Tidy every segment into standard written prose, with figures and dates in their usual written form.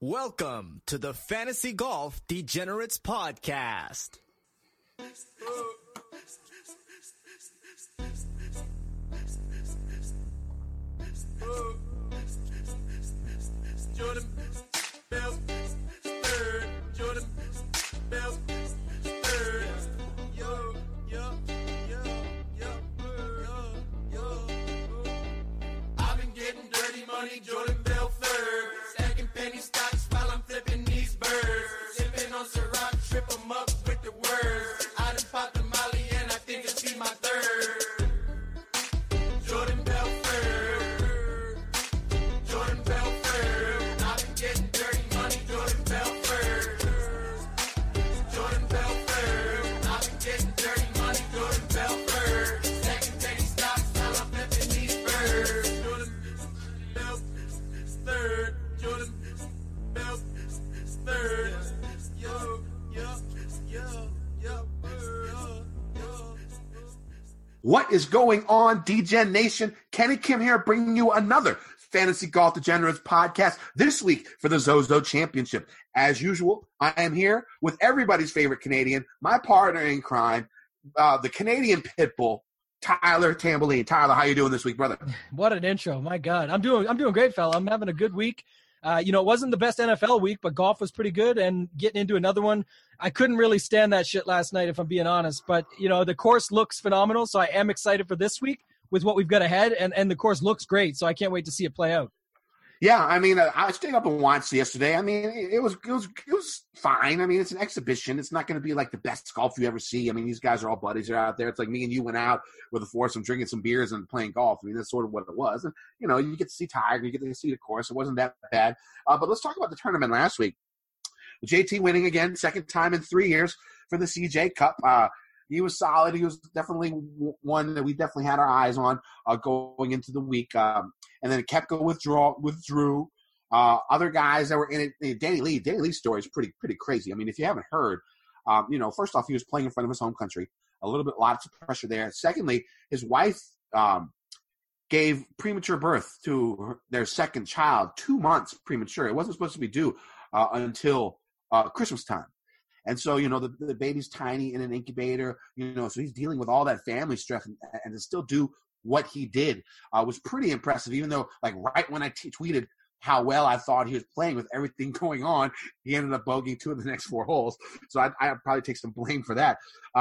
Welcome to the Fantasy Golf Degenerates Podcast. Jordan Bell, third. Jordan Bell, third. Yo. I've been getting dirty money, Jordan Bell, third. Stacking penny stocks while I'm flipping these birds. Sipping on Ciroc, trip 'em up with the words. I done popped the Molly and I think it's be my third. Jordan Bell, third. Jordan Bell, third. I've been getting dirty money, Jordan Bell, third. Jordan Bell, third. I've been getting dirty money, Jordan Bell, third. Stacking penny stocks while I'm flipping these birds. Jordan Bell, third. Jordan Bell, third. Yo. What is going on, DGen Nation? Kenny Kim here, bringing you another Fantasy Golf Degenerates podcast this week for the Zozo Championship. As usual, I am here with everybody's favorite Canadian, my partner in crime, the Canadian Pitbull, Tyler Tamboline. Tyler, how you doing this week, brother? What an intro. My God. I'm doing great, fella. I'm having a good week. It wasn't the best NFL week, but golf was pretty good, and getting into another one. I couldn't really stand that shit last night, if I'm being honest. But, the course looks phenomenal, so I am excited for this week with what we've got ahead, and the course looks great, so I can't wait to see it play out. Yeah, I mean, I stayed up and watched yesterday. I mean, it was fine. I mean, it's an exhibition. It's not going to be like the best golf you ever see. I mean, these guys are all buddies. They're out there. It's like me and you went out with a foursome, drinking some beers and playing golf. I mean, that's sort of what it was. And, you get to see Tiger. You get to see the course. It wasn't that bad. But let's talk about the tournament last week. JT winning again, second time in 3 years for the CJ Cup. He was solid. He was definitely one that we definitely had our eyes on going into the week. And then Koepka withdrew. Other guys that were in it, Danny Lee's story is pretty crazy. I mean, if you haven't heard, first off, he was playing in front of his home country. Lots of pressure there. Secondly, his wife gave premature birth to their second child, 2 months premature. It wasn't supposed to be due until Christmas time. And so, the baby's tiny in an incubator, so he's dealing with all that family stress and to still do what he did was pretty impressive, even though, like, right when I tweeted how well I thought he was playing with everything going on, he ended up bogeying 2 of the next 4 holes. So I probably take some blame for that.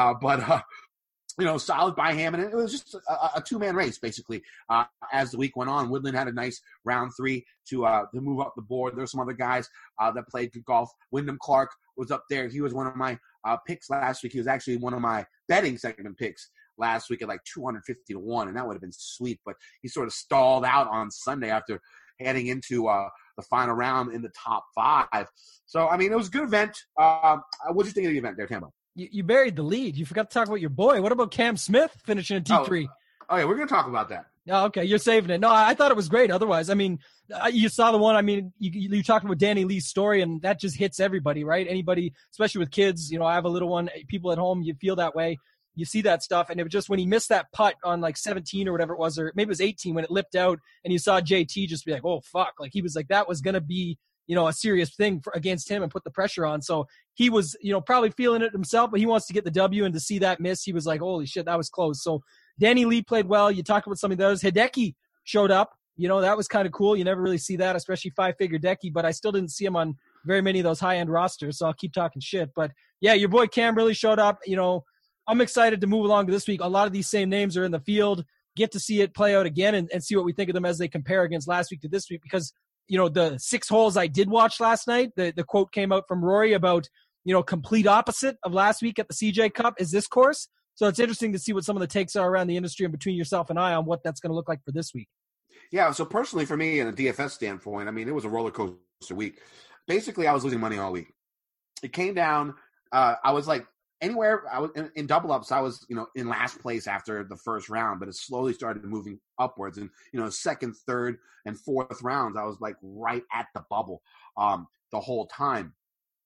Solid by him. And it was just a two-man race, basically, as the week went on. Woodland had a nice round 3 to move up the board. There were some other guys that played good golf. Wyndham Clark was up there. He was one of my picks last week. He was actually one of my betting segment picks last week at like 250 to 1, and that would have been sweet. But he sort of stalled out on Sunday after heading into the final round in the top 5. So, I mean, it was a good event. What did you think of the event there, Tambo? You buried the lead. You forgot to talk about your boy. What about Cam Smith finishing in T3? Oh, yeah, we're going to talk about that. Oh, okay, you're saving it. No, I thought it was great. Otherwise, I mean, you saw the one. I mean, you talked about Danny Lee's story, and that just hits everybody, right? Anybody, especially with kids. I have a little one. People at home, you feel that way. You see that stuff, and it was just when he missed that putt on like 17 or whatever it was, or maybe it was 18 when it lipped out, and you saw JT just be like, "Oh fuck!" Like he was like that was gonna be a serious thing against him and put the pressure on. So he was probably feeling it himself, but he wants to get the W, and to see that miss, he was like, "Holy shit, that was close." So Danny Lee played well. You talked about some of those. Hideki showed up. That was kind of cool. You never really see that, especially 5-figure Decky, but I still didn't see him on very many of those high-end rosters, so I'll keep talking shit. But, yeah, your boy Cam really showed up. I'm excited to move along to this week. A lot of these same names are in the field. Get to see it play out again and see what we think of them as they compare against last week to this week because, the 6 holes I did watch last night, the quote came out from Rory about, complete opposite of last week at the CJ Cup is this course. So it's interesting to see what some of the takes are around the industry and between yourself and I on what that's going to look like for this week. Yeah, so personally for me, in a DFS standpoint, I mean, it was a roller coaster week. Basically, I was losing money all week. It came down. I was like anywhere. I was in double ups. I was in last place after the first round, but it slowly started moving upwards. And second, third, and fourth rounds, I was like right at the bubble the whole time.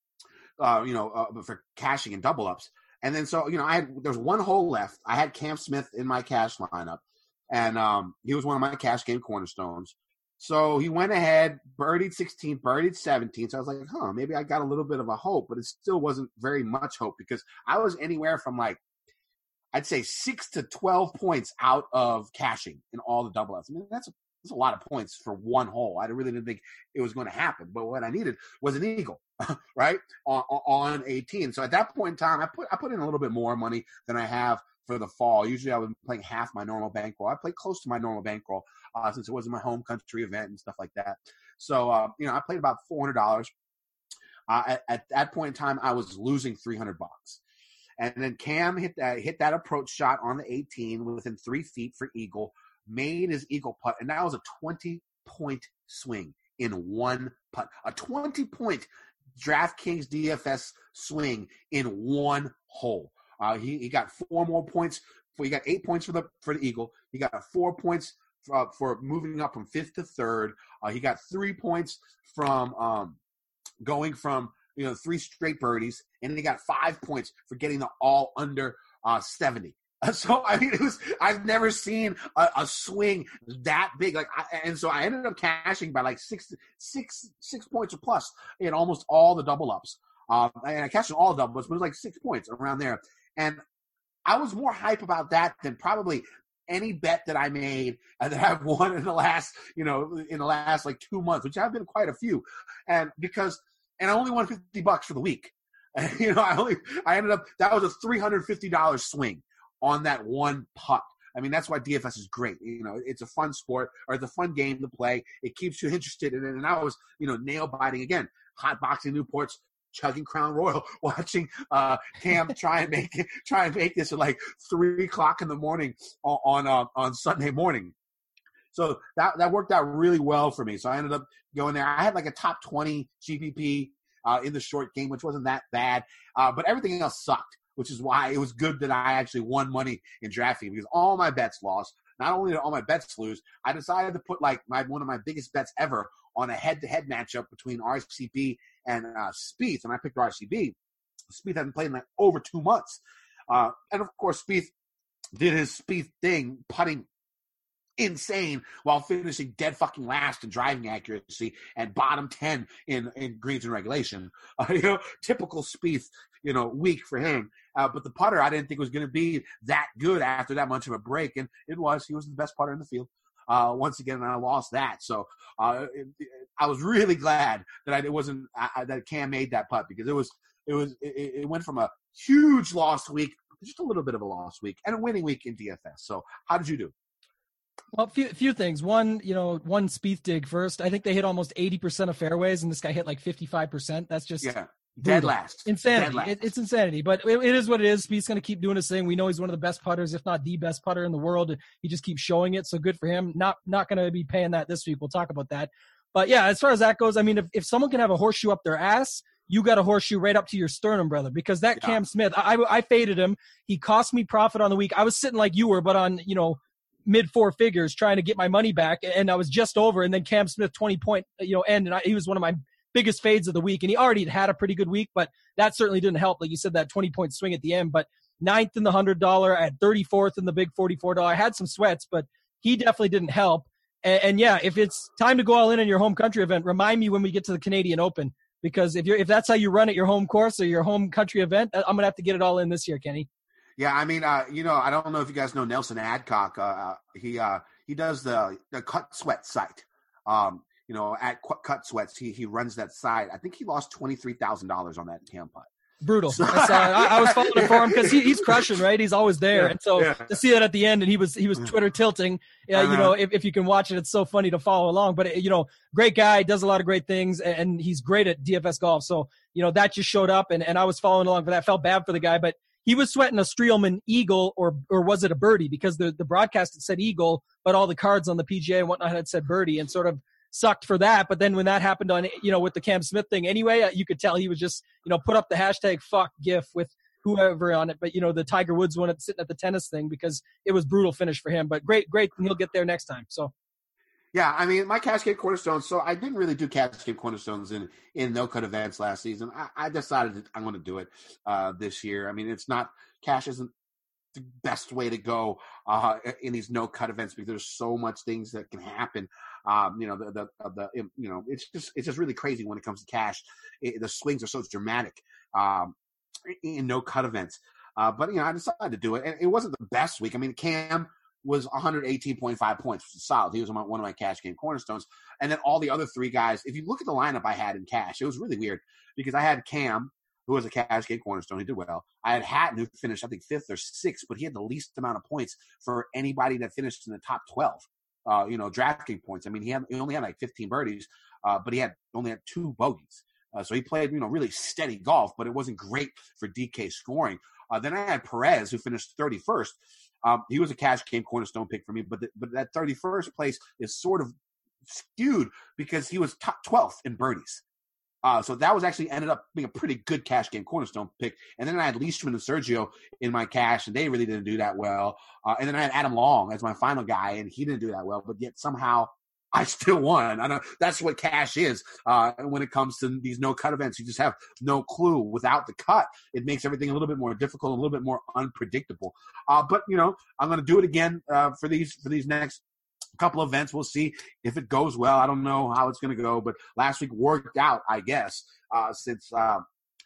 For cashing and double ups. And then there's 1 hole left. I had Cam Smith in my cash lineup, and he was one of my cash game cornerstones. So he went ahead, birdied 16, birdied 17. So I was like, maybe I got a little bit of a hope, but it still wasn't very much hope because I was anywhere from like, I'd say 6 to 12 points out of cashing in all the double outs. I mean, that's a lot of points for one hole. I really didn't think it was going to happen. But what I needed was an eagle, right, on 18. So at that point in time, I put in a little bit more money than I have for the fall. Usually I was playing half my normal bankroll. I played close to my normal bankroll since it wasn't my home country event and stuff like that. So, I played about $400. At that point in time, I was losing $300. And then Cam hit that approach shot on the 18 within 3 feet for eagle, made his eagle putt, and that was a 20-point swing in one putt. A 20-point DraftKings DFS swing in one hole. He got 4 more points. He got 8 points for the eagle. He got 4 points for moving up from 5th to 3rd. He got 3 points from going from 3 straight birdies, and then he got 5 points for getting the all under 70. So I mean, I've never seen a swing that big. So I ended up cashing by like six points or plus in almost all the double ups. And I cashed in all the double ups, but it was like 6 points around there. And I was more hype about that than probably any bet that I made that I've won in the last like 2 months, which have been quite a few. And I only won $50 for the week. I ended up, that was a $350 swing on that one putt. I mean, that's why DFS is great. It's a fun sport, or it's a fun game to play. It keeps you interested in it. And I was, nail biting again, hot boxing Newports, chugging Crown Royal, watching Cam try and make this at like 3:00 in the morning on Sunday morning. So that worked out really well for me. So I ended up going there. I had like a top 20 GPP in the short game, which wasn't that bad, but everything else sucked, which is why it was good that I actually won money in DraftKings because all my bets lost. Not only did all my bets lose, I decided to put like one of my biggest bets ever on a head-to-head matchup between RCB and Spieth, and I picked RCB. Spieth hadn't played in like over 2 months. And of course, Spieth did his Spieth thing, putting insane while finishing dead fucking last in driving accuracy and bottom 10 in greens and regulation. Typical Spieth, week for him. But the putter, I didn't think was going to be that good after that much of a break, and it was. He was the best putter in the field. Once again, and I lost that. So I was really glad that it wasn't that Cam made that putt, because it went from a huge lost week to just a little bit of a lost week and a winning week in DFS. So how did you do? Well, a few things. One Spieth dig first. I think they hit almost 80% of fairways, and this guy hit like 55%. That's just dead last. Insanity. Dead last. It's insanity, but it is what it is. Spieth's going to keep doing his thing. We know he's one of the best putters, if not the best putter in the world. He just keeps showing it, so good for him. Not going to be paying that this week. We'll talk about that. But yeah, as far as that goes, I mean, if someone can have a horseshoe up their ass, you got a horseshoe right up to your sternum, brother, because that Cam Smith, I faded him. He cost me profit on the week. I was sitting like you were, but on, mid 4 figures trying to get my money back, and I was just over, and then Cam Smith 20-point end, and he was one of my biggest fades of the week, and he already had a pretty good week, but that certainly didn't help. Like you said, that 20-point swing at the end, but 9th in the $100, at 34th in the big $44. I had some sweats, but he definitely didn't help. And yeah, if it's time to go all in on your home country event, remind me when we get to the Canadian Open, because if that's how you run at your home course or your home country event, I'm gonna have to get it all in this year, Kenny. Yeah, I mean, I don't know if you guys know Nelson Adcock. He does the Cut Sweat site. At Cut Sweats, he runs that site. I think he lost $23,000 on that Cam putt. Brutal. I was following it for him because he's crushing, right? He's always there, and so to see that at the end, and he was Twitter tilting. If you can watch it, it's so funny to follow along. But great guy, does a lot of great things, and he's great at DFS golf. So that just showed up, and I was following along for that. Felt bad for the guy, but he was sweating a Streelman eagle, or was it a birdie? Because the broadcast had said eagle, but all the cards on the PGA and whatnot had said birdie, and sort of sucked for that. But then when that happened on, with the Cam Smith thing anyway, you could tell he was just, put up the hashtag fuck GIF with whoever on it. But, the Tiger Woods one sitting at the tennis thing, because it was brutal finish for him. But great. He'll get there next time. So. Yeah, I mean, my Cascade Cornerstones, so I didn't really do Cascade Cornerstones in no-cut events last season. I decided I'm going to do it this year. I mean, it's not – cash isn't the best way to go in these no cut events because there's so much things that can happen. It's just really crazy when it comes to cash. The swings are so dramatic in no cut events. But I decided to do it, and it wasn't the best week. I mean, Cam was 118.5 points, which is solid. He was one of my cash game cornerstones. And then all the other three guys, if you look at the lineup I had in cash, it was really weird because I had Cam, who was a cash game cornerstone. He did well. I had Hatton, who finished, I think, 5th or 6th, but he had the least amount of points for anybody that finished in the top 12, DraftKings points. I mean, he only had like 15 birdies, but he only had 2 bogeys. So he played, really steady golf, but it wasn't great for DK scoring. Then I had Perez, who finished 31st. He was a cash game cornerstone pick for me, but that 31st place is sort of skewed because he was top 12th in birdies. So that was actually ended up being a pretty good cash game cornerstone pick. And then I had Leishman and Sergio in my cash, and they really didn't do that well. And then I had Adam Long as my final guy, and he didn't do that well. But yet somehow I still won. I know that's what cash is. When it comes to these no cut events, you just have no clue. Without the cut, it makes everything a little bit more difficult, a little bit more unpredictable. But I'm going to do it again for these next couple of events. We'll see if it goes well. I don't know how it's going to go, but last week worked out, I guess, since I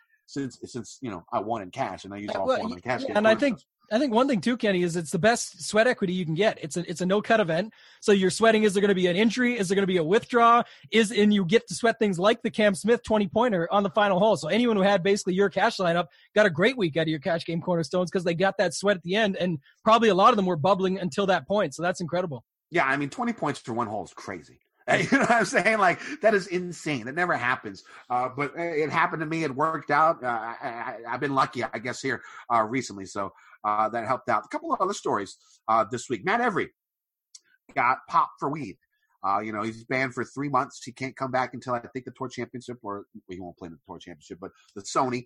won in cash and I used all 4 of my cash. And I think one thing too, Kenny, is it's the best sweat equity you can get. It's a no cut event. So you're sweating, is there going to be an injury? Is there going to be a withdraw? And you get to sweat things like the Cam Smith 20-pointer on the final hole. So anyone who had basically your cash lineup got a great week out of your cash game cornerstones because they got that sweat at the end. And probably a lot of them were bubbling until that point. So that's incredible. Yeah. I mean, 20 points for one hole is crazy. You know what I'm saying? Like, that is insane. It never happens. But it happened to me. It worked out. I've been lucky, I guess, here recently. So that helped out. A couple of other stories this week. Matt Every got popped for weed. He's banned for 3 months. He can't come back until I think the Tour Championship, or he won't play in the Tour Championship, but the Sony.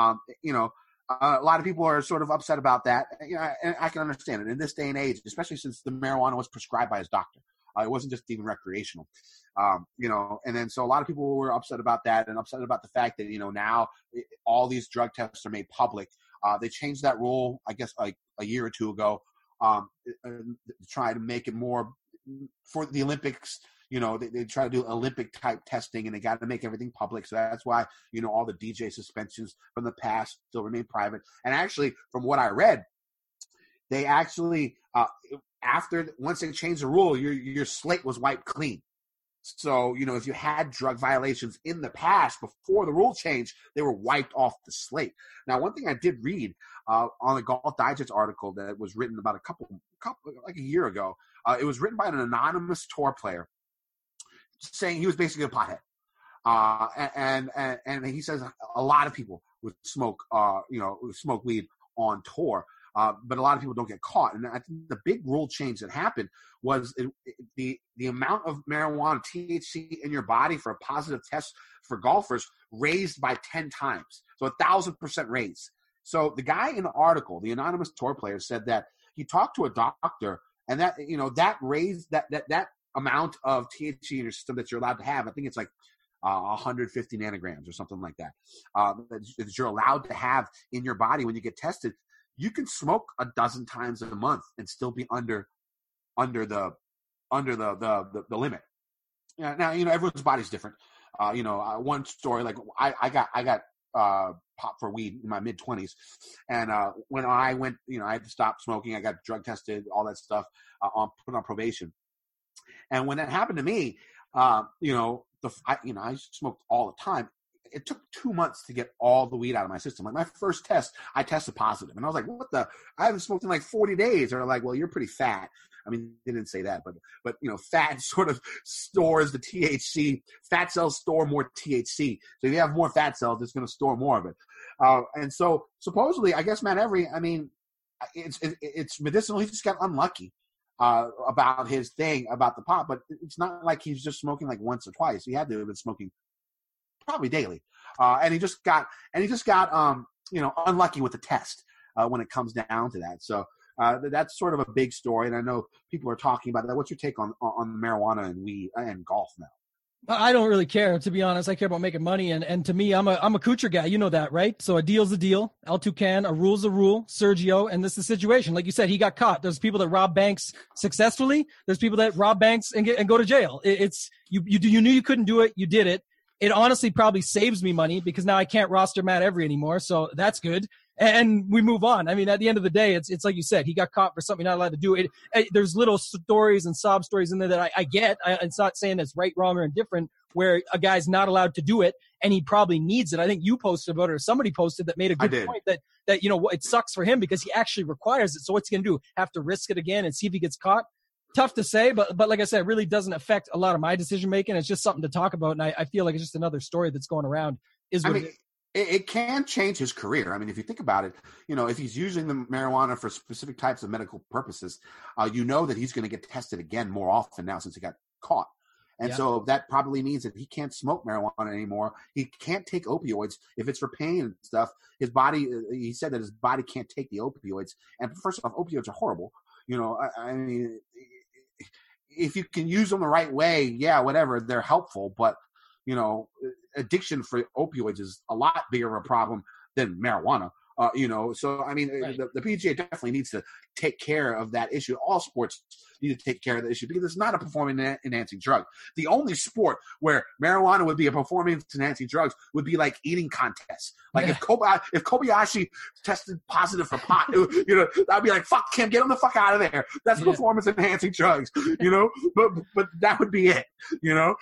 A lot of people are sort of upset about that. And I can understand it in this day and age, especially since the marijuana was prescribed by his doctor. It wasn't just even recreational, and then so a lot of people were upset about that and upset about the fact that, now all these drug tests are made public. They changed that rule, I guess, like a year or two ago, to try to make it more for the Olympics. They try to do Olympic type testing and they got to make everything public. So that's why, all the DJ suspensions from the past still remain private. And actually, from what I read, they actually, once they changed the rule, your slate was wiped clean. So, if you had drug violations in the past before the rule change, they were wiped off the slate. Now, one thing I did read on a Golf Digest article that was written about like a year ago, it was written by an anonymous tour player saying he was basically a pothead. And he says a lot of people would smoke weed on tour. But a lot of people don't get caught. And I think the big rule change that happened was the amount of marijuana THC in your body for a positive test for golfers raised by 10 times. So 1,000% raise. So the guy in the article, the anonymous tour player, said that he talked to a doctor and that, that raised that amount of THC in your system that you're allowed to have. I think it's like 150 nanograms or something like that, that you're allowed to have in your body when you get tested. You can smoke a dozen times a month and still be under the limit. Now, everyone's body's different. One story, like I got popped for weed in my mid-20s, and when I went, I had to stop smoking. I got drug tested, all that stuff, put on probation. And when that happened to me, I smoked all the time. It took 2 months to get all the weed out of my system. Like my first test, I tested positive. And I was like, I haven't smoked in like 40 days. They're like, well, you're pretty fat. I mean, they didn't say that, but fat sort of stores the THC. Fat cells store more THC. So if you have more fat cells, it's going to store more of it. And so supposedly, I guess Matt Every, I mean, it's medicinal. He just got unlucky about his thing about the pot, but it's not like he's just smoking like once or twice. He had to have been smoking probably daily. And he just got unlucky with the test when it comes down to that. So that's sort of a big story. And I know people are talking about that. What's your take on marijuana and weed and golf now? I don't really care, to be honest. I care about making money, and to me, I'm a Kuchar guy. You know that, right? So a deal's a deal. El Toucan, a rule's a rule. Sergio, and this is the situation. Like you said, he got caught. There's people that rob banks successfully. There's people that rob banks and go to jail. It's you knew you couldn't do it. You did it. It honestly probably saves me money because now I can't roster Matt Every anymore. So that's good. And we move on. I mean, at the end of the day, it's like you said, he got caught for something you're not allowed to do. There's little stories and sob stories in there that I get. It's not saying it's right, wrong, or indifferent where a guy's not allowed to do it and he probably needs it. I think you posted about it or somebody posted that made a good point that, you know, it sucks for him because he actually requires it. So what's he going to do? Have to risk it again and see if he gets caught? Tough to say, but like I said, it really doesn't affect a lot of my decision making. It's just something to talk about, and I feel like it's just another story that's going around. It can change his career. I mean, if you think about it, you know, if he's using the marijuana for specific types of medical purposes, you know that he's going to get tested again more often now since he got caught. And so that probably means that he can't smoke marijuana anymore. He can't take opioids if it's for pain and stuff. His body, he said that his body can't take the opioids. And first off, opioids are horrible. You know, I mean, if you can use them the right way, yeah, whatever, they're helpful. But, you know, addiction for opioids is a lot bigger of a problem than marijuana. You know, so, I mean, right. the PGA definitely needs to take care of that issue. All sports need to take care of the issue because it's not a performance-enhancing drug. The only sport where marijuana would be a performance-enhancing drug would be like eating contests. Like if Kobayashi tested positive for pot, you know, I'd be like, fuck him, get him the fuck out of there. That's performance-enhancing drugs, you know, but that would be it, you know?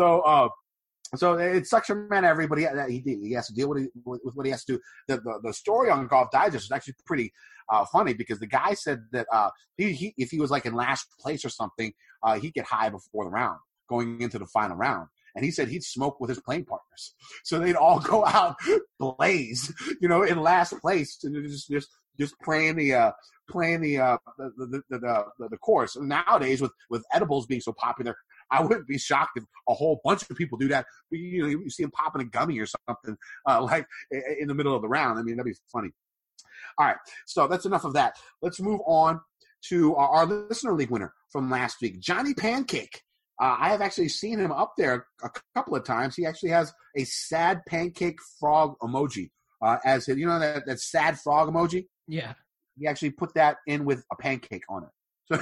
So it sucks for Matt Every, but he has to deal with what he has to do. The story on Golf Digest is actually pretty funny because the guy said that he if he was like in last place or something, he'd get high before the round, going into the final round. And he said he'd smoke with his playing partners, so they'd all go out blaze, you know, in last place, and just playing the course. And nowadays, with edibles being so popular, I wouldn't be shocked if a whole bunch of people do that. You know, you see them popping a gummy or something like in the middle of the round. I mean, that'd be funny. All right, so that's enough of that. Let's move on to our listener league winner from last week, Johnny Pancake. I have actually seen him up there a couple of times. He actually has a sad pancake frog emoji as his, you know, that sad frog emoji. Yeah, he actually put that in with a pancake on it. So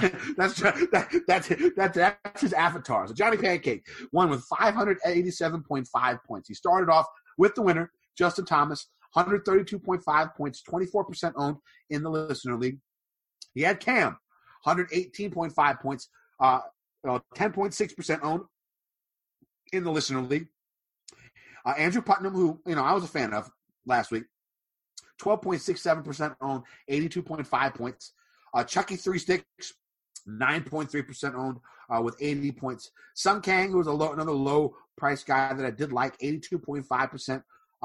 that's his avatar. So Johnny Pancake won with 587.5 points. He started off with the winner, Justin Thomas, 132.5 points, 24% owned in the listener league. He had Cam, 118.5 points, 10.6% owned in the listener league. Andrew Putnam, who, you know, I was a fan of last week, 12.67% owned, 82.5 points. Chucky Three Sticks, 9.3% owned with 80 points. Sung Kang, who was another low price guy that I did like, 82.5%,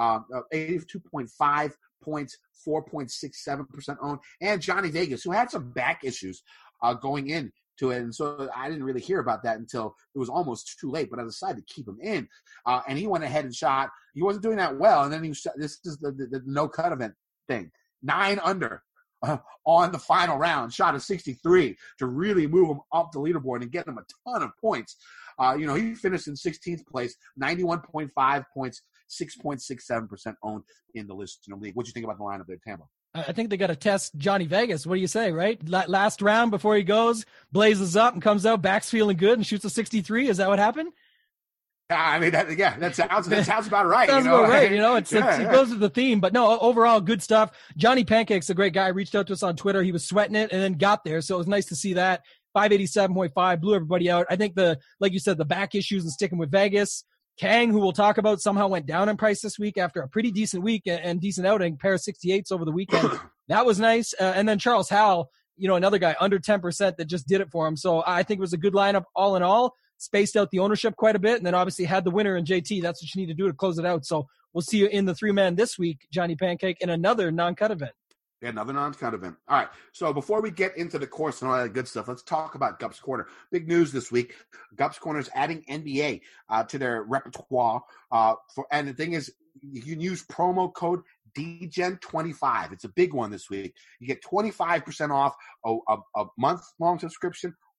82.5 points, 4.67% owned. And Johnny Vegas, who had some back issues going into it. And so I didn't really hear about that until it was almost too late, but I decided to keep him in. And he went ahead and shot. He wasn't doing that well. And then this is the no-cut event thing. 9 under. On the final round, shot a 63 to really move him up the leaderboard and get him a ton of points. You know, he finished in 16th place, 91.5 points, 6.67% owned in the listener league. What do you think about the lineup there, Tambo? I think they got to test Johnny Vegas. What do you say, right? Last round before he goes, blazes up and comes out, back's feeling good and shoots a 63. Is that what happened? I mean, that sounds about right. Sounds about right. You know, it goes with the theme. But no, overall, good stuff. Johnny Pancake's a great guy. Reached out to us on Twitter. He was sweating it and then got there. So it was nice to see that. 587.5 blew everybody out. I think like you said, the back issues and sticking with Vegas. Kang, who we'll talk about, somehow went down in price this week after a pretty decent week and decent outing. Pair of 68s over the weekend. That was nice. And then Charles Howell, you know, another guy under 10% that just did it for him. So I think it was a good lineup all in all. Spaced out the ownership quite a bit, and then obviously had the winner in JT. That's what you need to do to close it out. So we'll see you in the 3-man this week, Johnny Pancake, in another non-cut event. Yeah, another non-cut event. All right, so before we get into the course and all that good stuff, let's talk about Gups Corner. Big news this week. Gups Corner is adding NBA to their repertoire. And the thing is, you can use promo code DGen25. It's a big one this week. You get 25% off a month-long subscription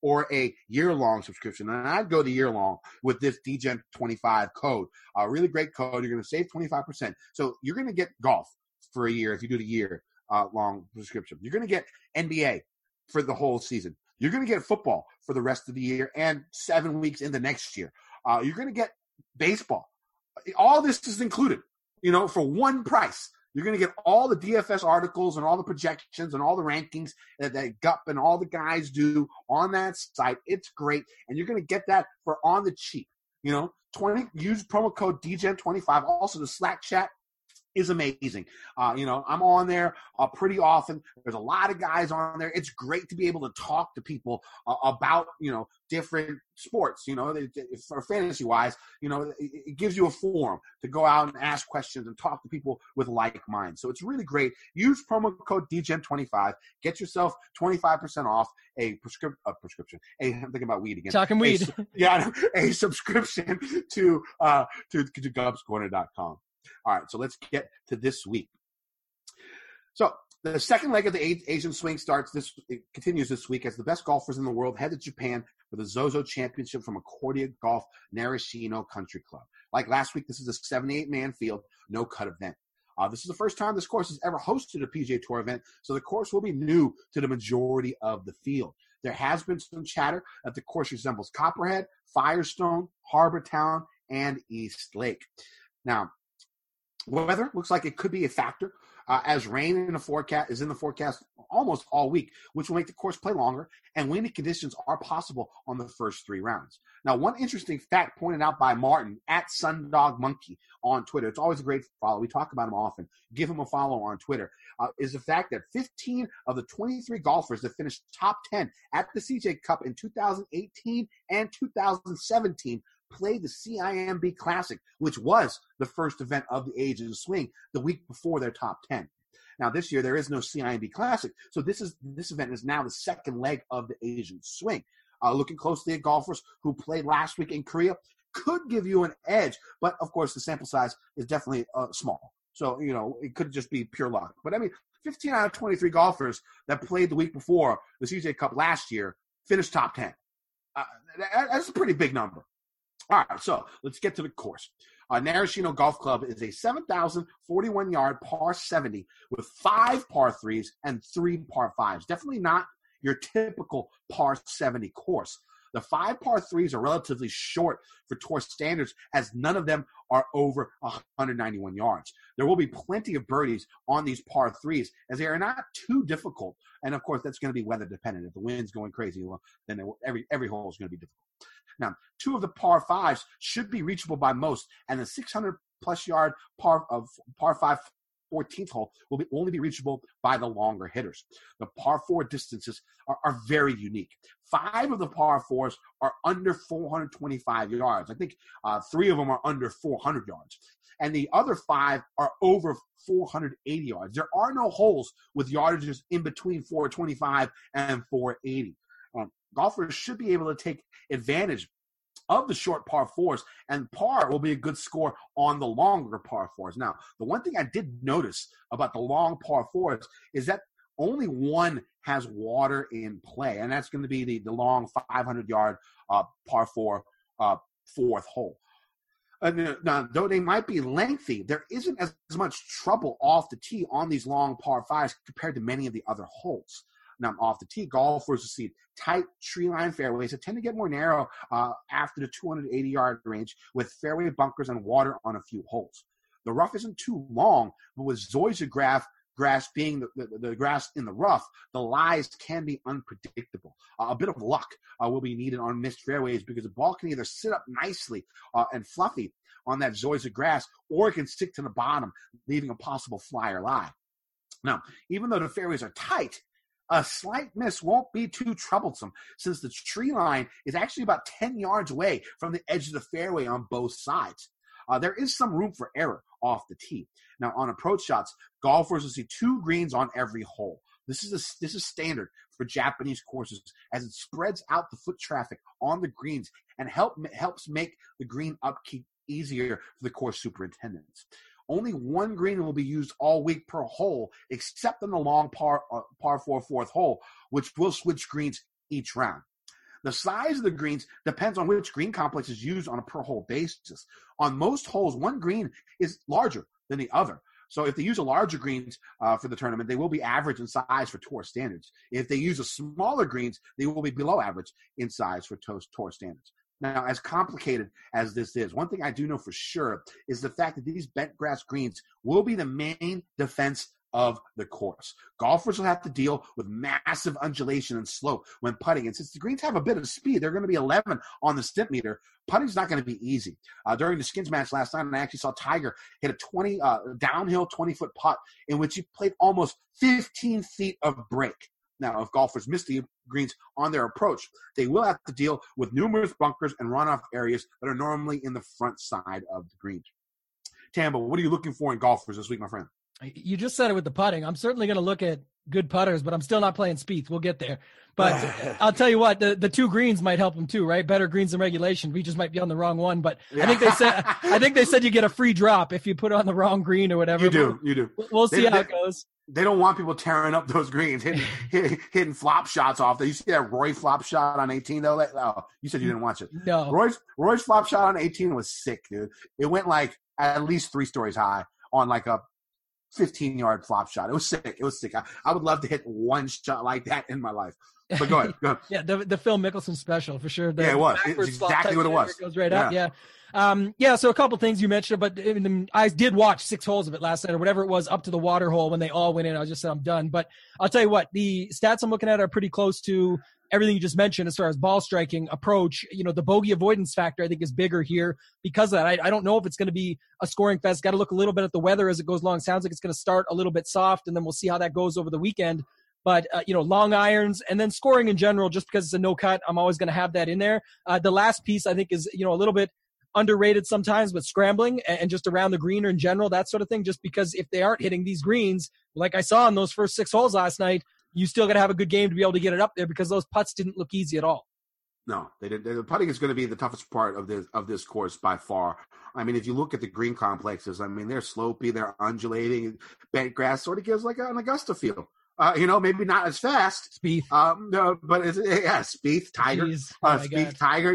or a year-long subscription. And I'd go the year-long with this DGen25 code. A really great code. You're going to save 25%. So you're going to get golf for a year if you do the year-long subscription. You're going to get NBA for the whole season. You're going to get football for the rest of the year and 7 weeks into next year. You're going to get baseball. All this is included, for one price. You're going to get all the DFS articles and all the projections and all the rankings that Gup and all the guys do on that site. It's great. And you're going to get that for on the cheap. Use promo code DGen25. Also, the Slack chat is amazing. I'm on there pretty often. There's a lot of guys on there. It's great to be able to talk to people about, different sports, for fantasy-wise. It gives you a forum to go out and ask questions and talk to people with like minds. So it's really great. Use promo code DGen25. Get yourself 25% off a prescription. I'm thinking about weed again. Talking weed. A subscription to GubsCorner.com. All right, so let's get to this week. So the second leg of the Asian Swing continues this week as the best golfers in the world head to Japan for the Zozo Championship from Accordia Golf Narashino Country Club. Like last week, this is a 78-man field, no-cut event. This is the first time this course has ever hosted a PGA Tour event, so the course will be new to the majority of the field. There has been some chatter that the course resembles Copperhead, Firestone, Harbor Town, and East Lake. Now, weather looks like it could be a factor as rain is in the forecast almost all week, which will make the course play longer, and windy conditions are possible on the first 3 rounds. Now, one interesting fact pointed out by Martin at SundogMonkey on Twitter, it's always a great follow. We talk about him often. Give him a follow on Twitter, is the fact that 15 of the 23 golfers that finished top 10 at the CJ Cup in 2018 and 2017 played the CIMB Classic, which was the first event of the Asian Swing the week before their top 10. Now, this year, there is no CIMB Classic, so this event is now the second leg of the Asian Swing. Looking closely at golfers who played last week in Korea could give you an edge, but, of course, the sample size is definitely small. So, it could just be pure luck. But, 15 out of 23 golfers that played the week before the CJ Cup last year finished top 10. That's a pretty big number. All right, so let's get to the course. Narashino Golf Club is a 7,041-yard par 70 with 5 par 3s and 3 par 5s. Definitely not your typical par 70 course. The 5 par 3s are relatively short for tour standards as none of them are over 191 yards. There will be plenty of birdies on these par 3s as they are not too difficult. And, of course, that's going to be weather dependent. If the wind's going crazy, well, then every hole is going to be difficult. Now, 2 of the par 5s should be reachable by most, and the 600-plus yard par 5 14th hole will only be reachable by the longer hitters. The par 4 distances are very unique. 5 of the par 4s are under 425 yards. I think 3 of them are under 400 yards. And the other 5 are over 480 yards. There are no holes with yardages in between 425 and 480. Golfers should be able to take advantage of the short par 4s, and par will be a good score on the longer par 4s. Now, the one thing I did notice about the long par 4s is that only one has water in play, and that's going to be the long 500-yard par 4 fourth hole. Now, though they might be lengthy, there isn't as much trouble off the tee on these long par 5s compared to many of the other holes. Now, off the tee, golfers will see tight tree-line fairways that tend to get more narrow after the 280-yard range with fairway bunkers and water on a few holes. The rough isn't too long, but with zoysia grass being the grass in the rough, the lies can be unpredictable. A bit of luck will be needed on missed fairways because the ball can either sit up nicely and fluffy on that zoysia grass, or it can stick to the bottom, leaving a possible fly or lie. Now, even though the fairways are tight, a slight miss won't be too troublesome since the tree line is actually about 10 yards away from the edge of the fairway on both sides. There is some room for error off the tee. Now, on approach shots, golfers will see 2 greens on every hole. This is standard for Japanese courses as it spreads out the foot traffic on the greens and helps make the green upkeep easier for the course superintendents. Only 1 green will be used all week per hole, except on the long par 4 fourth hole, which will switch greens each round. The size of the greens depends on which green complex is used on a per hole basis. On most holes, one green is larger than the other. So if they use a larger greens for the tournament, they will be average in size for tour standards. If they use a smaller greens, they will be below average in size for tour standards. Now, as complicated as this is, one thing I do know for sure is the fact that these bent grass greens will be the main defense of the course. Golfers will have to deal with massive undulation and slope when putting. And since the greens have a bit of speed, they're going to be 11 on the Stimpmeter. Putting's not going to be easy. During the Skins match last night, I actually saw Tiger hit a downhill 20-foot putt in which he played almost 15 feet of break. Now, if golfers miss the greens on their approach, they will have to deal with numerous bunkers and runoff areas that are normally in the front side of the greens. Tambo, what are you looking for in golfers this week, my friend? You just said it with the putting. I'm certainly going to look at good putters, but I'm still not playing Spieth. We'll get there. But I'll tell you what, the two greens might help him too, right? Better greens than regulation. We just might be on the wrong one, but yeah. I think they said you get a free drop if you put on the wrong green or whatever. You do. We'll see how it goes. They don't want people tearing up those greens, hitting flop shots off. You see that Roy flop shot on 18 though? You said you didn't watch it. No. Roy's flop shot on 18 was sick, dude. It went like at least 3 stories high on like a 15-yard flop shot. It was sick. I would love to hit one shot like that in my life. But go ahead. Yeah, the Phil Mickelson special for sure. It was. It's exactly what it was. It goes right up. Yeah. So a couple things you mentioned, but I did watch 6 holes of it last night or whatever it was up to the water hole when they all went in. I just said I'm done. But I'll tell you what, the stats I'm looking at are pretty close to everything you just mentioned as far as ball striking approach. The bogey avoidance factor I think is bigger here because of that. I don't know if it's going to be a scoring fest. Got to look a little bit at the weather as it goes along. Sounds like it's going to start a little bit soft, and then we'll see how that goes over the weekend. But, long irons and then scoring in general, just because it's a no cut, I'm always going to have that in there. The last piece I think is, a little bit underrated sometimes, but scrambling and just around the green or in general, that sort of thing, just because if they aren't hitting these greens, like I saw in those first 6 holes last night, you still got to have a good game to be able to get it up there because those putts didn't look easy at all. No, they didn't. The putting is going to be the toughest part of this course by far. I mean, if you look at the green complexes, I mean, they're slopey, they're undulating. Bent grass sort of gives like an Augusta feel. Maybe not as fast. Spieth. But Spieth, Tiger. Spieth, Tiger,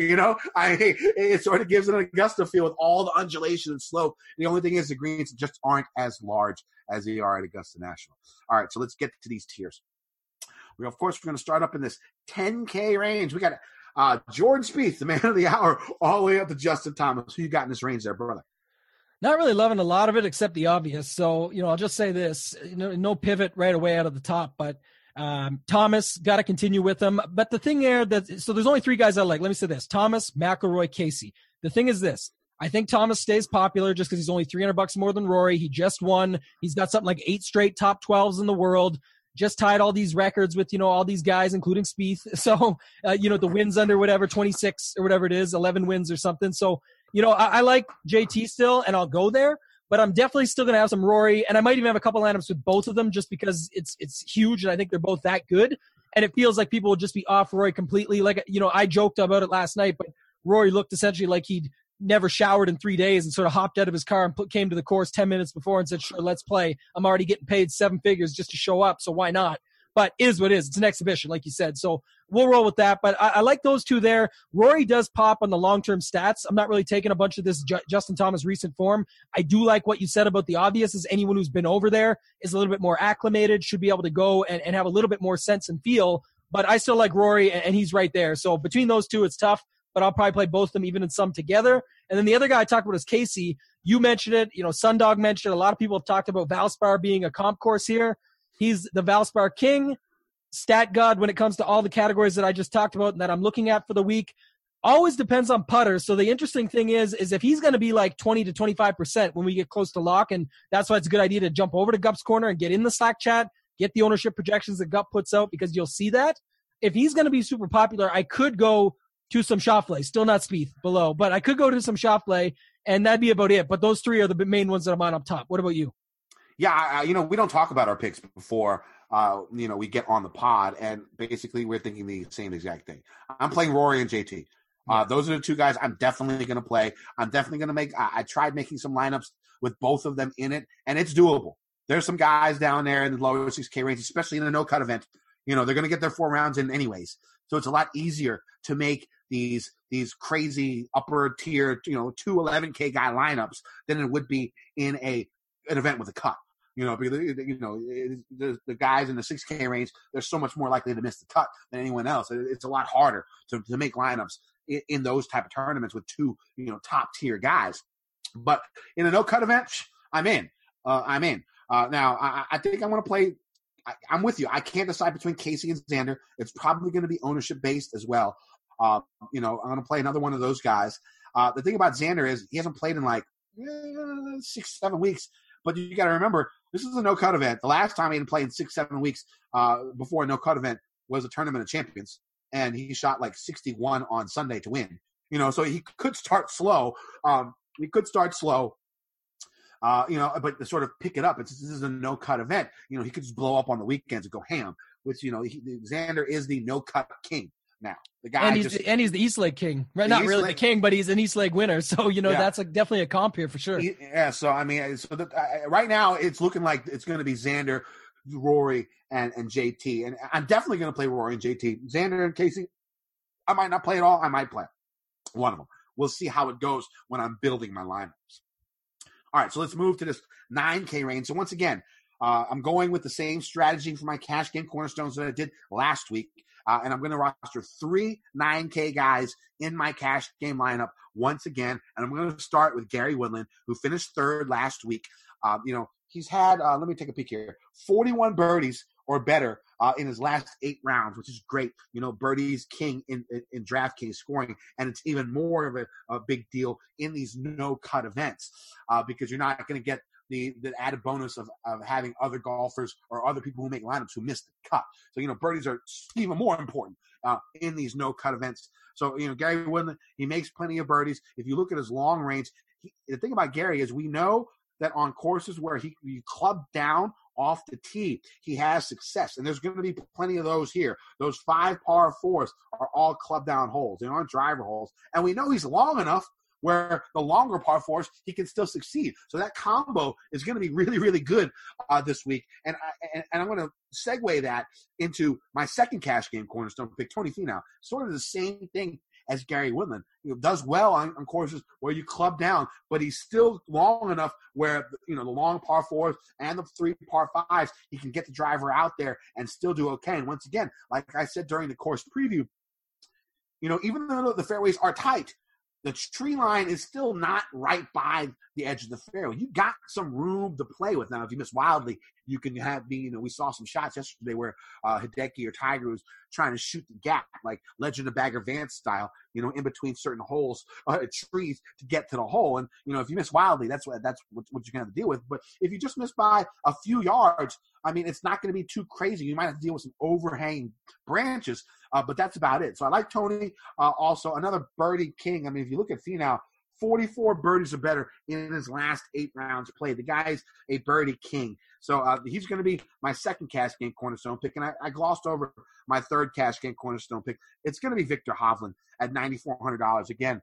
it sort of gives an Augusta feel with all the undulation and slope. The only thing is the greens just aren't as large as they are at Augusta National. All right, so let's get to these tiers. We're going to start up in this 10K range. We got Jordan Spieth, the man of the hour, all the way up to Justin Thomas. Who you got in this range there, brother? Not really loving a lot of it except the obvious. So, I'll just say this, no pivot right away out of the top, but Thomas, got to continue with him. But the thing there, so there's only 3 guys I like. Let me say this, Thomas, McIlroy, Casey. The thing is this, I think Thomas stays popular just because he's only $300 more than Rory. He just won. He's got something like 8 straight top 12s in the world. Just tied all these records with, all these guys, including Spieth. So, the wins under whatever, 26 or whatever it is, 11 wins or something. So, I like JT still, and I'll go there, but I'm definitely still going to have some Rory, and I might even have a couple lineups with both of them just because it's huge, and I think they're both that good. And it feels like people will just be off Rory completely. Like, I joked about it last night, but Rory looked essentially like he'd never showered in 3 days and sort of hopped out of his car and came to the course 10 minutes before and said, sure, let's play. I'm already getting paid 7 figures just to show up, so why not? But it is what it is. It's an exhibition, like you said. So we'll roll with that. But I like those 2 there. Rory does pop on the long-term stats. I'm not really taking a bunch of this Justin Thomas recent form. I do like what you said about the obvious is anyone who's been over there is a little bit more acclimated, should be able to go and have a little bit more sense and feel. But I still like Rory, and he's right there. So between those 2, it's tough. But I'll probably play both of them even in some together. And then the other guy I talked about is Casey. You mentioned it. Sundog mentioned it. A lot of people have talked about Valspar being a comp course here. He's the Valspar king, stat god when it comes to all the categories that I just talked about and that I'm looking at for the week. Always depends on putters. So the interesting thing is if he's going to be like 20 to 25% when we get close to lock, and that's why it's a good idea to jump over to Gup's Corner and get in the Slack chat, get the ownership projections that Gup puts out because you'll see that. If he's going to be super popular, I could go to some Schauffele, still not Spieth below, but I could go to some Schauffele, and that'd be about it. But those 3 are the main ones that I'm on up top. What about you? Yeah, we don't talk about our picks before, we get on the pod, and basically we're thinking the same exact thing. I'm playing Rory and JT. Those are the 2 guys I'm definitely going to play. I'm definitely going to make I tried making some lineups with both of them in it, and it's doable. There's some guys down there in the lower 6K range, especially in a no-cut event. They're going to get their 4 rounds in anyways. So it's a lot easier to make these crazy upper tier, 211K guy lineups than it would be in an event with a cut. Because the guys in the 6K range, they're so much more likely to miss the cut than anyone else. It's a lot harder to make lineups in those type of tournaments with two, top tier guys. But in a no cut event, I'm in. Now I think I'm going to play. I'm with you. I can't decide between Casey and Xander. It's probably going to be ownership based as well. I'm going to play another one of those guys. The thing about Xander is he hasn't played in like 6-7 weeks. But you got to remember, this is a no-cut event. The last time he didn't play in 6-7 weeks before a no-cut event was a Tournament of Champions, and he shot like 61 on Sunday to win. So he could start slow. But to sort of pick it up, this is a no-cut event. He could just blow up on the weekends and go ham. Which Xander is the no-cut king now. The guy, and he's the East Lake king, right? Not really the king, but he's an East Lake winner. So that's definitely a comp here for sure. So I mean, right now it's looking like it's going to be Xander, Rory, and JT, and I'm definitely going to play Rory and JT. Xander and Casey, I might not play at all. I might play one of them. We'll see how it goes when I'm building my lineups. All right, so let's move to this 9K range. So once again, I'm going with the same strategy for my cash game cornerstones that I did last week. And I'm going to roster 3 9K guys in my cash game lineup once again. And I'm going to start with Gary Woodland, who finished 3rd last week. He's had, let me take a peek here, 41 birdies or better in his last 8 rounds, which is great. Birdies king in DraftKings scoring. And it's even more of a big deal in these no-cut events because you're not going to get the added bonus of having other golfers or other people who make lineups who miss the cut. So, birdies are even more important in these no-cut events. So, Gary Woodland, he makes plenty of birdies. If you look at his long range, the thing about Gary is we know that on courses where you club down off the tee, he has success. And there's going to be plenty of those here. Those 5 par 4s are all club down holes. They aren't driver holes. And we know he's long enough where the longer par 4s, he can still succeed. So that combo is going to be really, really good this week. And I'm going to segue that into my second cash game cornerstone pick, Tony Finau. Sort of the same thing as Gary Woodland. Does well on courses where you club down, but he's still long enough where, the long par 4s and the 3 par 5s, he can get the driver out there and still do okay. And once again, like I said during the course preview, even though the fairways are tight, the tree line is still not right by the edge of the fairway. You got some room to play with. Now, if you miss wildly, you can we saw some shots yesterday where Hideki or Tiger was trying to shoot the gap, like Legend of Bagger Vance style, in between certain holes, trees to get to the hole. And, if you miss wildly, that's what you're going to have to deal with. But if you just miss by a few yards, I mean, it's not going to be too crazy. You might have to deal with some overhanging branches, but that's about it. So I like Tony. Also, another birdie king. I mean, if you look at Finau, 44 birdies or better in his last 8 rounds played. The guy's a birdie king. So he's going to be my second cash game cornerstone pick. And I glossed over my third cash game cornerstone pick. It's going to be Victor Hovland at $9,400. Again,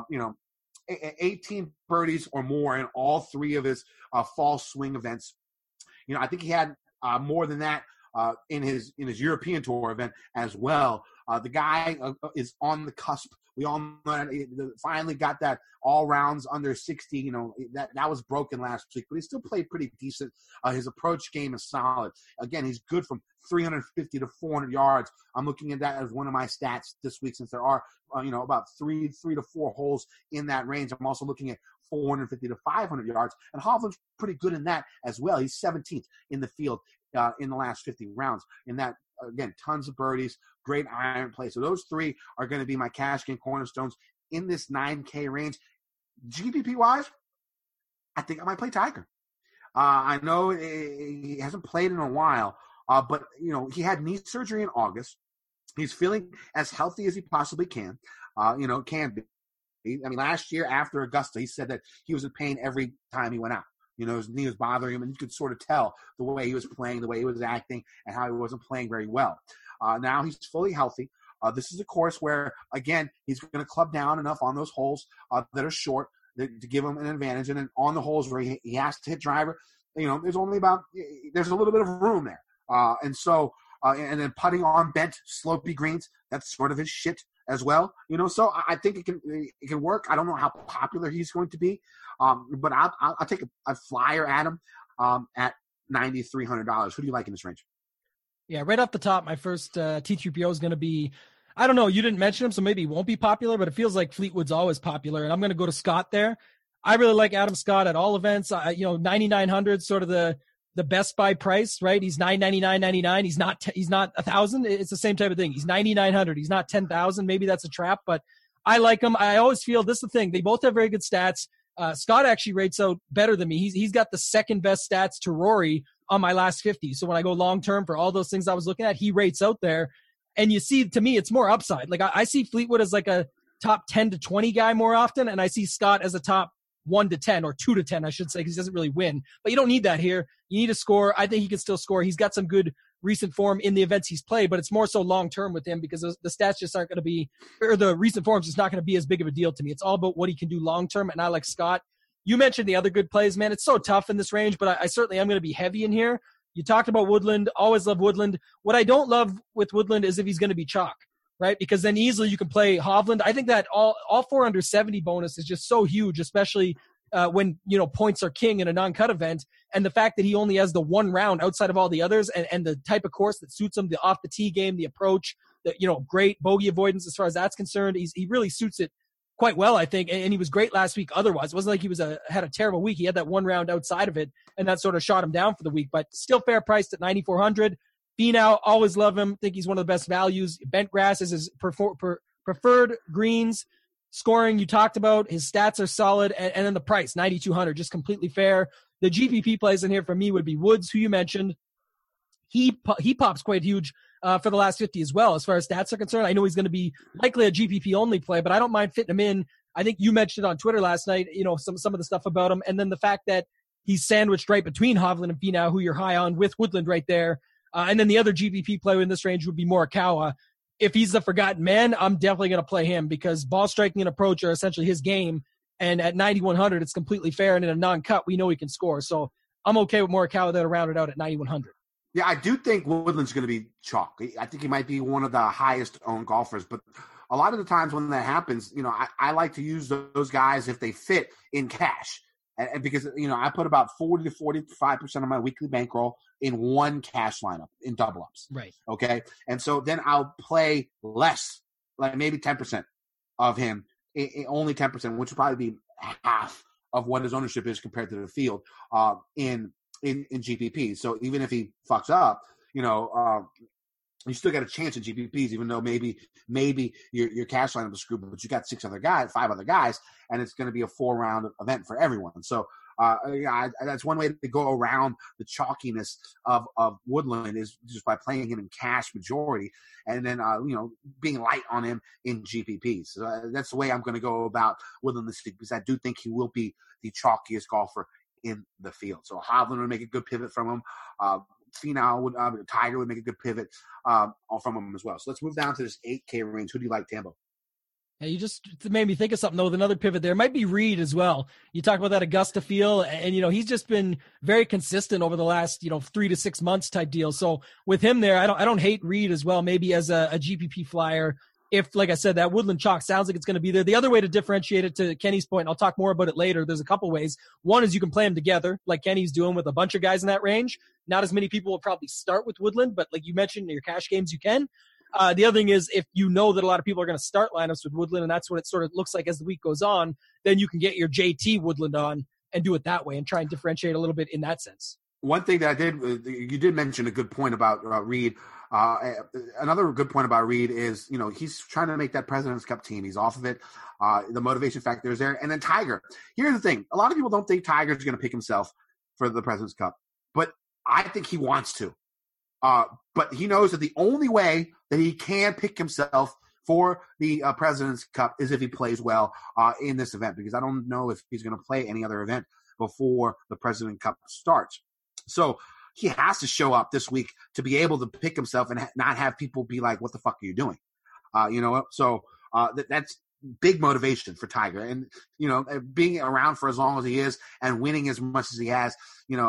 18 birdies or more in all 3 of his fall swing events. I think he had more than that in his European Tour event as well. The guy is on the cusp. We all know that he finally got that all rounds under 60. That was broken last week, but he still played pretty decent. His approach game is solid. Again, he's good from 350 to 400 yards. I'm looking at that as one of my stats this week since there are, about 3 to 4 holes in that range. I'm also looking at 450 to 500 yards, and Hovland's pretty good in that as well. He's 17th in the field in the last 50 rounds. In that, again, tons of birdies, great iron play. So those 3 are going to be my cash game cornerstones in this 9K range. GPP-wise, I think I might play Tiger. I know he hasn't played in a while, but, he had knee surgery in August. He's feeling as healthy as he possibly can, can be. I mean, last year after Augusta, he said that he was in pain every time he went out. His knee was bothering him, and you could sort of tell the way he was playing, the way he was acting, and how he wasn't playing very well. Now he's fully healthy. This is a course where, again, he's going to club down enough on those holes that are short to give him an advantage. And then on the holes where he has to hit driver, there's a little bit of room there. And so and then putting on bent, slopey greens. That's sort of his shit as well. So I think it can work. I don't know how popular he's going to be, but I'll take a flyer at him at $9,300. Who do you like in this range? Yeah, right off the top, my first T3PO is going to be, I don't know, you didn't mention him, so maybe he won't be popular, but it feels like Fleetwood's always popular, and I'm going to go to Scott there. I really like Adam Scott at all events. 9,900 sort of the Best Buy price, right? He's $999.99. He's not $1,000. It's the same type of thing. He's $9,900. He's not $10,000. Maybe that's a trap, but I like him. I always feel this is the thing. They both have very good stats. Scott actually rates out better than me. He's got the second best stats to Rory on my last 50. So when I go long term for all those things I was looking at, he rates out there. And you see, to me, it's more upside. Like I see Fleetwood as like a top 10 to 20 guy more often, and I see Scott as a top 1 to 10 or 2 to 10, I should say, because he doesn't really win. But you don't need that here. You need to score. I think he can still score. He's got some good recent form in the events he's played, but it's more so long term with him because the stats just aren't going to be, or the recent form's just not going to be as big of a deal to me. It's all about what he can do long term, and I like Scott. You mentioned the other good plays, man. It's so tough in this range, but I certainly am going to be heavy in here. You talked about Woodland. Always love Woodland. What I don't love with Woodland is if he's going to be chalk, right? Because then easily you can play Hovland. I think that all 4 under 70 bonus is just so huge, especially when, points are king in a non-cut event. And the fact that he only has the one round outside of all the others and the type of course that suits him, the off the tee game, the approach, great bogey avoidance as far as that's concerned. He really suits it quite well, I think, and he was great last week otherwise. It wasn't like he had a terrible week. He had that one round outside of it, and that sort of shot him down for the week, but still fair priced at $9,400. Finau, always love him. Think he's one of the best values. Bent grass is his preferred greens. Scoring, you talked about. His stats are solid, and then the price, $9,200, just completely fair. The GPP plays in here for me would be Woods, who you mentioned. He pops quite huge for the last 50 as well, as far as stats are concerned. I know he's going to be likely a GPP only play, but I don't mind fitting him in. I think you mentioned it on Twitter last night, some of the stuff about him. And then the fact that he's sandwiched right between Hovland and Finau, who you're high on, with Woodland right there. And then the other GPP player in this range would be Morikawa. If he's the forgotten man, I'm definitely going to play him because ball striking and approach are essentially his game. And at 9,100, it's completely fair. And in a non-cut, we know he can score. So I'm okay with Morikawa there to round it out at 9,100. Yeah, I do think Woodland's going to be chalk. I think he might be one of the highest owned golfers, but a lot of the times when that happens, I like to use those guys if they fit in cash. And because, I put about 40 to 45% of my weekly bankroll in one cash lineup in double ups. Right. Okay. And so then I'll play less, like maybe 10% of him, only 10%, which would probably be half of what his ownership is compared to the field in GPP. So even if he fucks up, you still got a chance in GPPs, even though maybe your cash lineup is screwed, but you got 5 other guys, and it's going to be a 4-round event for everyone. So that's one way to go around the chalkiness of Woodland is just by playing him in cash majority, and then being light on him in GPPs. So that's the way I'm going to go about Woodland this week, because I do think he will be the chalkiest golfer in the field. So Hovland would make a good pivot from him. Finau Tiger would make a good pivot from him as well. So let's move down to this 8K range. Who do you like, Tambo? Yeah, you just made me think of something, though, with another pivot there. It might be Reed as well. You talk about that Augusta feel, and, he's just been very consistent over the last, 3 to 6 months type deal. So with him there, I don't hate Reed as well, maybe as a GPP flyer. If, like I said, that Woodland chalk sounds like it's going to be there. The other way to differentiate it, to Kenny's point, and I'll talk more about it later, there's a couple ways. One is you can play them together, like Kenny's doing with a bunch of guys in that range. Not as many people will probably start with Woodland, but like you mentioned in your cash games, you can. The other thing is if you know that a lot of people are going to start lineups with Woodland, and that's what it sort of looks like as the week goes on, then you can get your JT Woodland on and do it that way and try and differentiate a little bit in that sense. One thing that you did mention a good point about Reed. Another good point about Reed is, he's trying to make that President's Cup team. He's off of it. The motivation factor is there. And then Tiger. Here's the thing. A lot of people don't think Tiger's going to pick himself for the President's Cup, but I think he wants to. But he knows that the only way that he can pick himself for the President's Cup is if he plays well in this event, because I don't know if he's going to play any other event before the President's Cup starts. So he has to show up this week to be able to pick himself and not have people be like, what the fuck are you doing? So that's big motivation for Tiger. And, being around for as long as he is and winning as much as he has,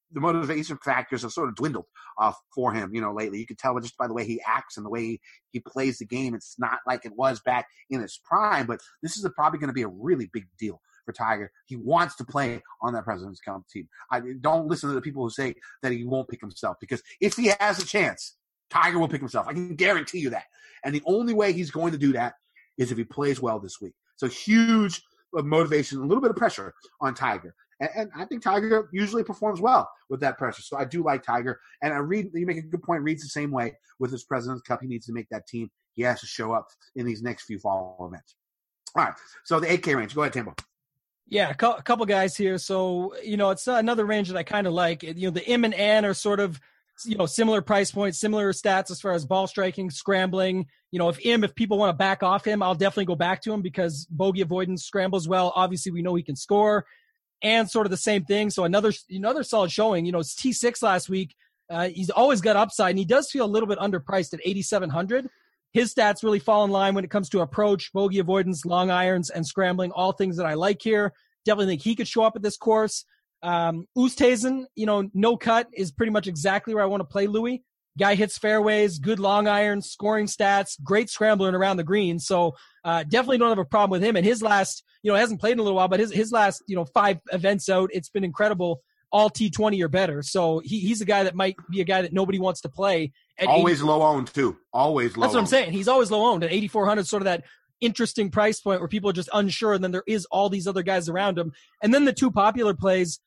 the motivation factors have sort of dwindled for him, lately. You can tell just by the way he acts and the way he plays the game. It's not like it was back in his prime, but this is probably going to be a really big deal for Tiger. He wants to play on that President's Cup team. I don't listen to the people who say that he won't pick himself, because if he has a chance, Tiger will pick himself. I can guarantee you that. And the only way he's going to do that is if he plays well this week. So huge motivation, a little bit of pressure on Tiger. And I think Tiger usually performs well with that pressure. So I do like Tiger. And you make a good point, Reed's the same way with his President's Cup. He needs to make that team. He has to show up in these next few fall events. All right. So the 8K range. Go ahead, Tambo. Yeah, a couple guys here. So, it's another range that I kind of like. The Im and An are sort of, similar price points, similar stats as far as ball striking, scrambling. If people want to back off him, I'll definitely go back to him because bogey avoidance, scrambles well. Obviously, we know he can score. And sort of the same thing. So another solid showing. It's T6 last week. He's always got upside, and he does feel a little bit underpriced at 8,700. His stats really fall in line when it comes to approach, bogey avoidance, long irons, and scrambling, all things that I like here. Definitely think he could show up at this course. Oosthuizen, no cut is pretty much exactly where I want to play Louis. Guy hits fairways, good long irons, scoring stats, great scrambling around the green. So definitely don't have a problem with him. And his last, hasn't played in a little while, but his last, 5 events out, it's been incredible. All T20 or better. So he's a guy that might be a guy that nobody wants to play. Always low owned too. Always low. That's what I'm saying. He's always low owned. At 8,400, sort of that interesting price point where people are just unsure, and then there is all these other guys around him. And then the two popular plays,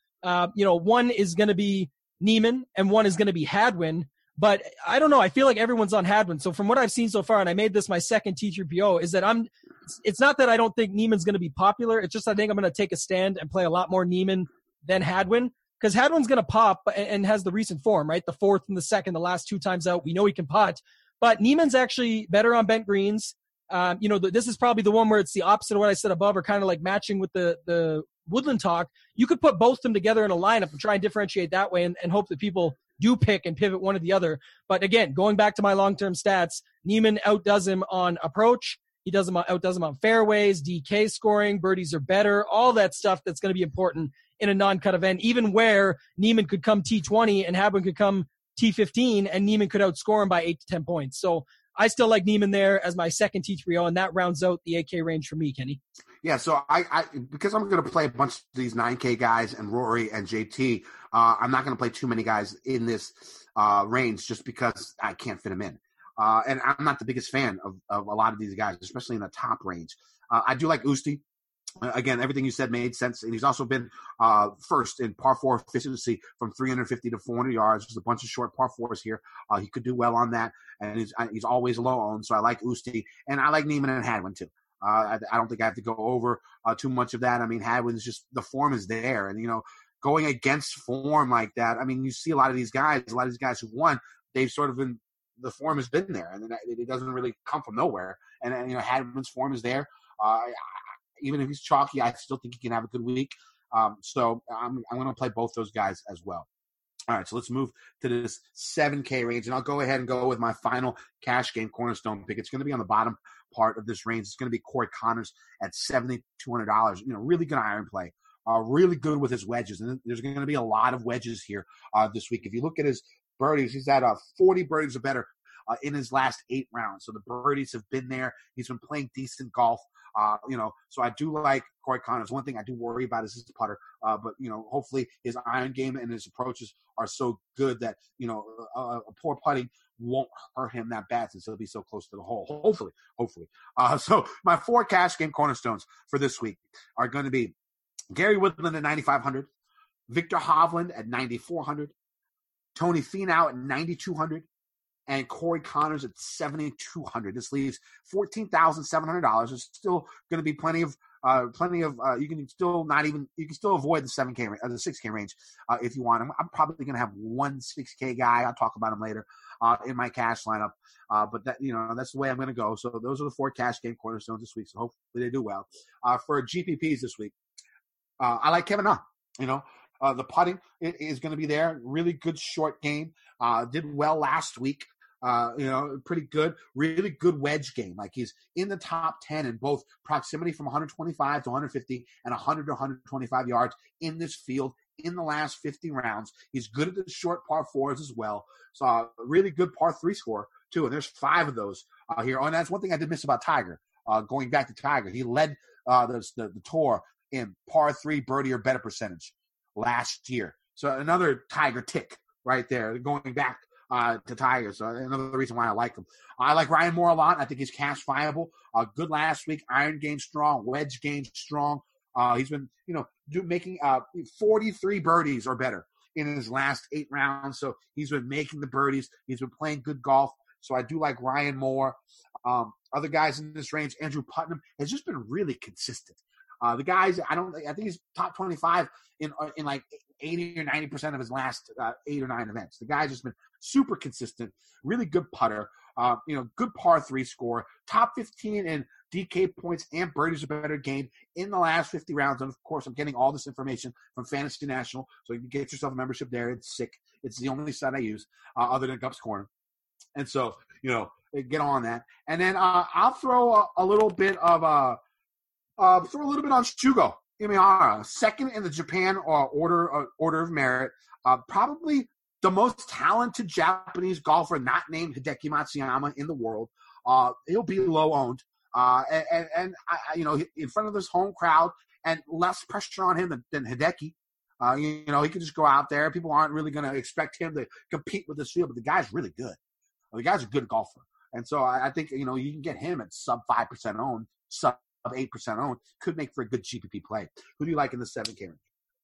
one is going to be Neiman and one is going to be Hadwin. But I don't know. I feel like everyone's on Hadwin. So from what I've seen so far, and I made this my second T3PO, is that it's not that I don't think Neiman's going to be popular. It's just I think I'm going to take a stand and play a lot more Neiman than Hadwin, because Hadwin's going to pop and has the recent form, right? The fourth and the second, the last 2 times out. We know he can putt. But Neiman's actually better on bent greens. This is probably the one where it's the opposite of what I said above, or kind of like matching with the Woodland talk. You could put both of them together in a lineup and try and differentiate that way and hope that people do pick and pivot one or the other. But again, going back to my long-term stats, Neiman outdoes him on approach. He outdoes him on fairways, DK scoring, birdies are better, all that stuff that's going to be important in a non-cut event, even where Neiman could come T20 and Hadwin could come T15 and Neiman could outscore him by 8 to 10 points. So I still like Neiman there as my second T3O, and that rounds out the 8K range for me, Kenny. Yeah, so I because I'm going to play a bunch of these 9K guys and Rory and JT, I'm not going to play too many guys in this range just because I can't fit them in. And I'm not the biggest fan of a lot of these guys, especially in the top range. I do like Usti. Again, everything you said made sense. And he's also been first in par 4 efficiency from 350 to 400 yards. There's a bunch of short par 4s here. He could do well on that. And he's always low owned. So I like Usti. And I like Neiman and Hadwin too. I don't think I have to go over too much of that. I mean, Hadwin's just – the form is there. And, going against form like that, I mean, you see a lot of these guys who won, they've sort of been – the form has been there. And it doesn't really come from nowhere. And Hadwin's form is there. Even if he's chalky, I still think he can have a good week. So I'm going to play both those guys as well. All right, so let's move to this 7K range, and I'll go ahead and go with my final cash game cornerstone pick. It's going to be on the bottom part of this range. It's going to be Corey Connors at $7,200. Really good iron play. Really good with his wedges, and there's going to be a lot of wedges here this week. If you look at his birdies, he's at 40 birdies or better in his last 8 rounds. So the birdies have been there. He's been playing decent golf. So I do like Corey Connors. One thing I do worry about is his putter. But hopefully his iron game and his approaches are so good that, a poor putting won't hurt him that bad since he'll be so close to the hole. Hopefully. So my 4 cash game cornerstones for this week are going to be Gary Woodland at 9,500, Victor Hovland at 9,400, Tony Finau at 9,200, and Corey Connors at $7,200. This leaves $14,700. There's still going to be plenty of you can still avoid the 7K or the 6K range if you want. I'm probably going to have one 6K guy. I'll talk about him later in my cash lineup. But that that's the way I'm going to go. So those are the 4 cash game cornerstones this week. So hopefully they do well. For GPPs this week, I like Kevin Na. The putting is going to be there. Really good short game. Did well last week. Pretty good, really good wedge game. Like he's in the top 10 in both proximity from 125 to 150 and 100 to 125 yards in this field in the last 50 rounds. He's good at the short par fours as well. So a really good par 3 score, too. And there's 5 of those here. Oh, and that's one thing I did miss about Tiger. Going back to Tiger, he led the tour in par 3 birdie or better percentage last year. So another Tiger tick right there, going back to Tiger. So another reason why I like him. I like Ryan Moore a lot. I think he's cash viable. Good last week. Iron game strong. Wedge game strong. He's been, making 43 birdies or better in his last 8 rounds. So he's been making the birdies. He's been playing good golf. So I do like Ryan Moore. Other guys in this range, Andrew Putnam has just been really consistent. The guys, I think he's top 25 in like 80 or 90% of his last 8 or 9 events. The guy's just been super consistent, really good putter, good par 3 score, top 15 in DK points and birdies are better game in the last 50 rounds. And of course, I'm getting all this information from Fantasy National. So you can get yourself a membership there. It's sick. It's the only site I use other than Gups Corner. And so, get on that. And then I'll throw a little bit of on Shugo Imihara, second in the Japan order of merit. Probably the most talented Japanese golfer not named Hideki Matsuyama in the world. He'll be low owned. And in front of this home crowd and less pressure on him than Hideki. He can just go out there. People aren't really going to expect him to compete with this field, but the guy's really good. The guy's a good golfer. And so I think, you can get him at sub 5% owned, sub 8% owned, could make for a good GPP play. Who do you like in the 7K range?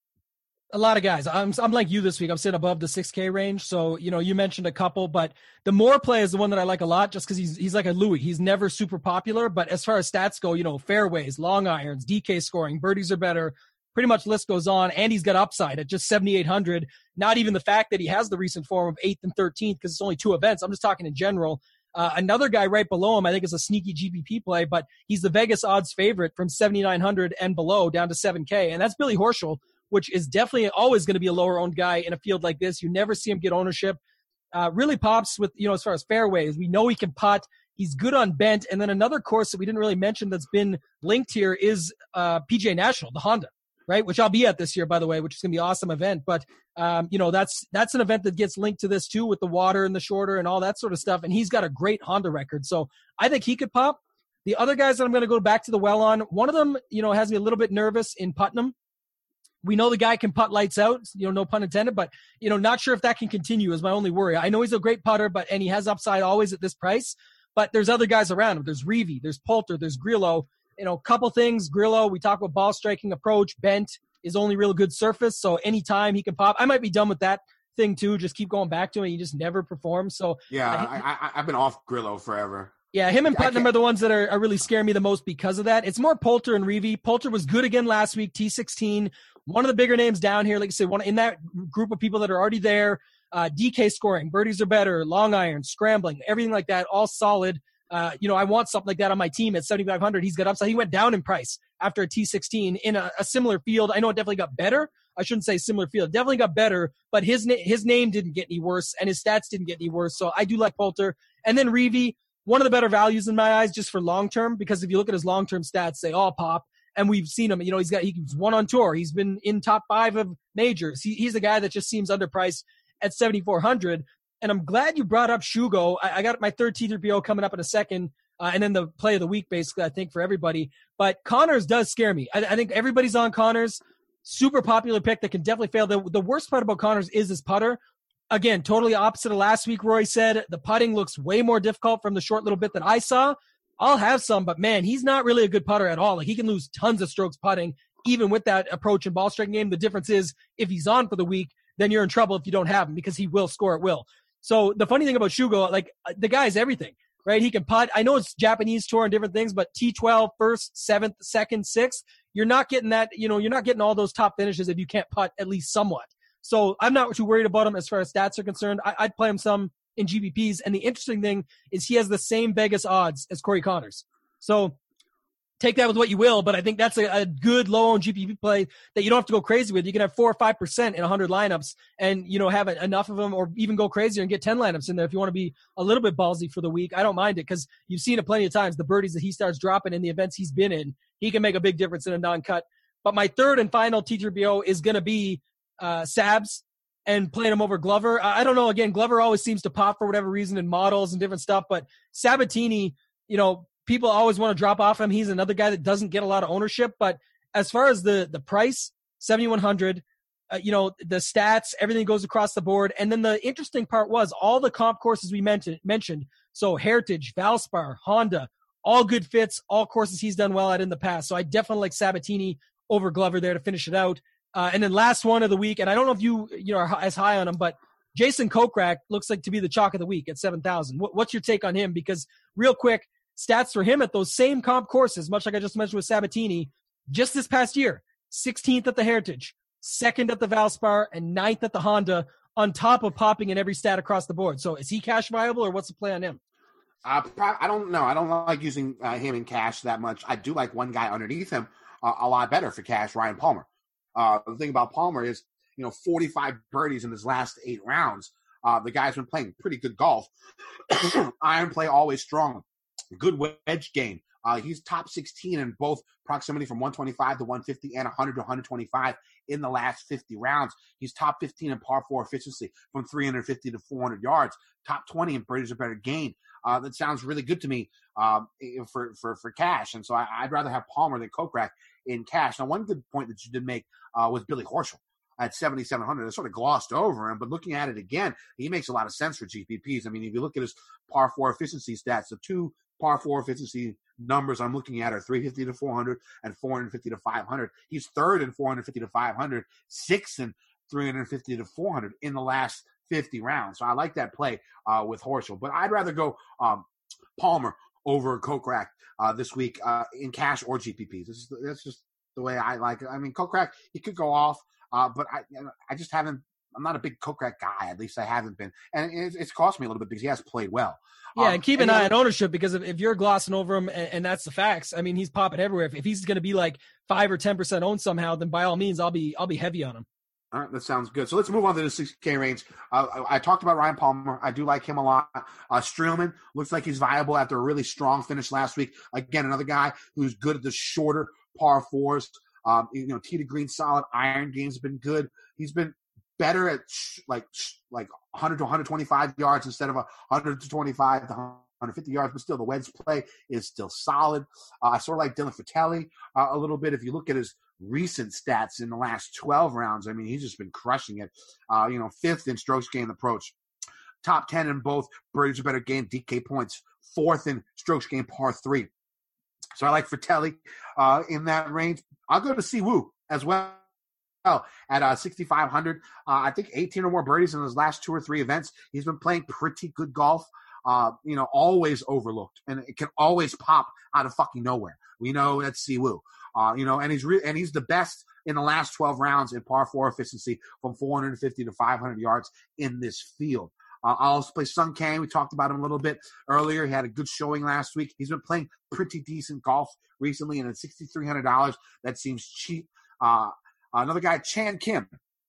A lot of guys. I'm like you this week. I'm sitting above the 6K range. So, you mentioned a couple, but the Moore play is the one that I like a lot just because he's like a Louis. He's never super popular, but as far as stats go, fairways, long irons, DK scoring, birdies are better. Pretty much list goes on, and he's got upside at just 7,800. Not even the fact that he has the recent form of 8th and 13th because it's only 2 events. I'm just talking in general. Another guy right below him, I think, is a sneaky GPP play, but he's the Vegas odds favorite from 7,900 and below down to 7K, and that's Billy Horschel, which is definitely always going to be a lower-owned guy in a field like this. You never see him get ownership. Really pops with, as far as fairways. We know he can putt. He's good on bent. And then another course that we didn't really mention that's been linked here is PGA National, the Honda, right? Which I'll be at this year, by the way, which is going to be an awesome event. But, that's an event that gets linked to this too with the water and the shorter and all that sort of stuff. And he's got a great Honda record. So I think he could pop. The other guys that I'm going to go back to the well on, one of them, has me a little bit nervous in Putnam. We know the guy can putt lights out, no pun intended, but, not sure if that can continue is my only worry. I know he's a great putter, and he has upside always at this price, but there's other guys around him. There's Reavie, there's Poulter, there's Grillo. Couple things. Grillo, we talk about ball striking approach. Bent is only real good surface, so anytime he can pop. I might be done with that thing too. Just keep going back to him. He just never performs. So yeah, I've been off Grillo forever. Yeah, him and Putnam are the ones that are really scaring me the most because of that. It's more Poulter and Reavie. Poulter was good again last week, T16. One of the bigger names down here, like I said, one in that group of people that are already there. DK scoring, birdies are better, long irons, scrambling, everything like that, all solid. I want something like that on my team at 7,500. He's got upside. He went down in price after a T16 in a similar field. I know it definitely got better. I shouldn't say similar field. It definitely got better, but his name didn't get any worse, and his stats didn't get any worse. So I do like Poulter. And then Reavie, one of the better values in my eyes just for long-term, because if you look at his long-term stats, they all pop. And we've seen him, he's won on tour. He's been in top 5 of majors. He's a guy that just seems underpriced at 7,400. And I'm glad you brought up Shugo. I got my third T3PO coming up in a second. And then the play of the week, basically, I think, for everybody. But Connors does scare me. I think everybody's on Connors. Super popular pick that can definitely fail. The worst part about Connors is his putter. Again, totally opposite of last week, Roy said. The putting looks way more difficult from the short little bit that I saw. I'll have some, but man, he's not really a good putter at all. Like, he can lose tons of strokes putting, even with that approach and ball striking game. The difference is if he's on for the week, then you're in trouble if you don't have him because he will score at will. So the funny thing about Shugo, like, the guy's everything, right? He can putt. I know it's Japanese tour and different things, but T12, first, 7th, 2nd, 6th, you're not getting that, you're not getting all those top finishes if you can't putt at least somewhat. So I'm not too worried about him as far as stats are concerned. I'd play him some in GPPs. And the interesting thing is he has the same Vegas odds as Corey Connors. So take that with what you will, but I think that's a good low-owned GPP play that you don't have to go crazy with. You can have 4 or 5% in 100 lineups and, have enough of them, or even go crazier and get 10 lineups in there if you want to be a little bit ballsy for the week. I don't mind it because you've seen it plenty of times. The birdies that he starts dropping in the events he's been in, he can make a big difference in a non-cut. But my third and final T3PO is going to be Sabs and playing him over Glover. I don't know. Again, Glover always seems to pop for whatever reason in models and different stuff, but Sabatini, people always want to drop off him. He's another guy that doesn't get a lot of ownership, but as far as the price, 7,100, the stats, everything goes across the board. And then the interesting part was all the comp courses we mentioned. So Heritage, Valspar, Honda, all good fits, all courses he's done well at in the past. So I definitely like Sabatini over Glover there to finish it out. And then last one of the week, and I don't know if you are as high on him, but Jason Kokrak looks like to be the chalk of the week at 7,000. What's your take on him? Because real quick, stats for him at those same comp courses, much like I just mentioned with Sabatini, just this past year, 16th at the Heritage, 2nd at the Valspar, and 9th at the Honda, on top of popping in every stat across the board. So is he cash viable, or what's the play on him? I don't know. I don't like using him in cash that much. I do like one guy underneath him a lot better for cash, Ryan Palmer. The thing about Palmer is, 45 birdies in his last 8 rounds. The guy's been playing pretty good golf. Iron play always strong. Good wedge game. He's top 16 in both proximity from 125 to 150 and 100 to 125 in the last 50 rounds. He's top 15 in par 4 efficiency from 350 to 400 yards. Top 20 in birdies or better gain. That sounds really good to me for cash. And so I'd rather have Palmer than Kokrak in cash. Now, one good point that you did make was Billy Horschel at 7,700. I sort of glossed over him, but looking at it again, he makes a lot of sense for GPPs. I mean, if you look at his par 4 efficiency stats, the two par 4 efficiency numbers I'm looking at are 350 to 400 and 450 to 500. He's third in 450 to 500, sixth in 350 to 400 in the last 50 rounds. So I like that play with Horschel, but I'd rather go Palmer over Kokrak this week in cash or GPPs. That's just the way I like it. I mean, Kokrak, he could go off, but I just haven't. I'm not a big Kokrak guy. At least I haven't been, and it's cost me a little bit because he has played well. Yeah, and keep an eye on ownership, because if you're glossing over him and that's the facts, I mean, he's popping everywhere. If he's going to be like 5 or 10% owned somehow, then by all means, I'll be heavy on him. All right, that sounds good. So let's move on to the 6K range. I talked about Ryan Palmer. I do like him a lot. Streelman looks like he's viable after a really strong finish last week. Again, another guy who's good at the shorter par 4s. Tee to green solid. Iron game's been good. He's been better at like 100 to 125 yards instead of 100 to 25 to 150 yards, but still the wedge play is still solid. I sort of like Dylan Fratelli a little bit. If you look at his recent stats in the last 12 rounds, I mean, he's just been crushing it. 5th in strokes gained approach, top 10 in both birdies or better gain DK points, 4th in strokes gained par 3. So I like Fratelli in that range. I'll go to Siwoo as well. At 6,500, I think 18 or more birdies in his last 2 or 3 events. He's been playing pretty good golf. Always overlooked, and it can always pop out of fucking nowhere. We know that's Siwoo. And he's the best in the last 12 rounds in par 4 efficiency from 450 to 500 yards in this field. I'll also play Sung Kang. We talked about him a little bit earlier. He had a good showing last week. He's been playing pretty decent golf recently, and at $6,300, that seems cheap. Another guy, Chan Kim,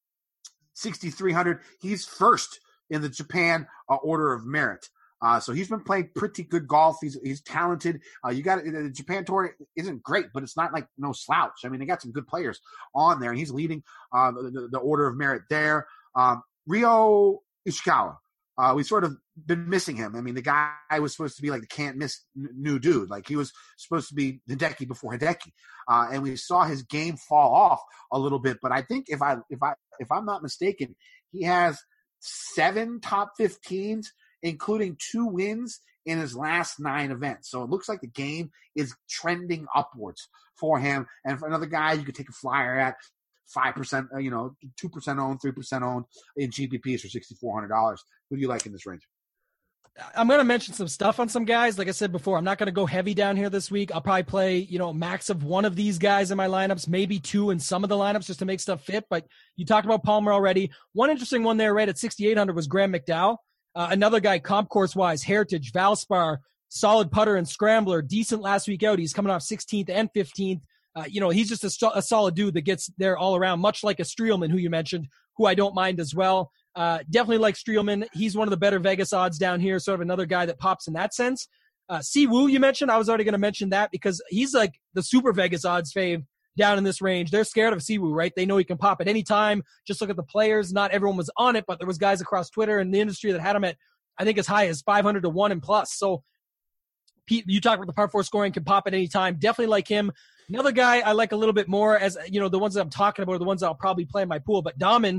6,300. He's first in the Japan order of merit. So he's been playing pretty good golf. He's talented. The Japan tour isn't great, but it's not like no slouch. I mean, they got some good players on there, and he's leading the order of merit there. Ryo Ishikawa. We've sort of been missing him. I mean, the guy was supposed to be like the can't miss new dude. Like he was supposed to be Hideki before Hideki. And we saw his game fall off a little bit. But I think if I'm not mistaken, he has 7 top 15s, including 2 wins in his last 9 events. So it looks like the game is trending upwards for him. And for another guy, you could take a flyer at 5%, 2% owned, 3% owned in GPPs for $6,400. Who do you like in this range? I'm going to mention some stuff on some guys. Like I said before, I'm not going to go heavy down here this week. I'll probably play, max of 1 of these guys in my lineups, maybe 2 in some of the lineups just to make stuff fit. But you talked about Palmer already. One interesting one there right at 6,800 was Graham McDowell. Another guy, comp course wise, Heritage, Valspar, solid putter and scrambler, decent last week out. He's coming off 16th and 15th. He's just a solid dude that gets there all around, much like a Streelman, who you mentioned, who I don't mind as well. Definitely like Streelman. He's one of the better Vegas odds down here, sort of another guy that pops in that sense. Siwoo, you mentioned. I was already going to mention that because he's like the super Vegas odds fave, down in this range. They're scared of Siwoo, right? They know he can pop at any time. Just look at the players. Not everyone was on it, but there was guys across Twitter and the industry that had him at, I think, as high as 500 to 1 and plus. So Pete, you talk about the par 4 scoring, can pop at any time. Definitely like him. Another guy I like a little bit more, as you know, the ones that I'm talking about are the ones that I'll probably play in my pool, but Dahmen,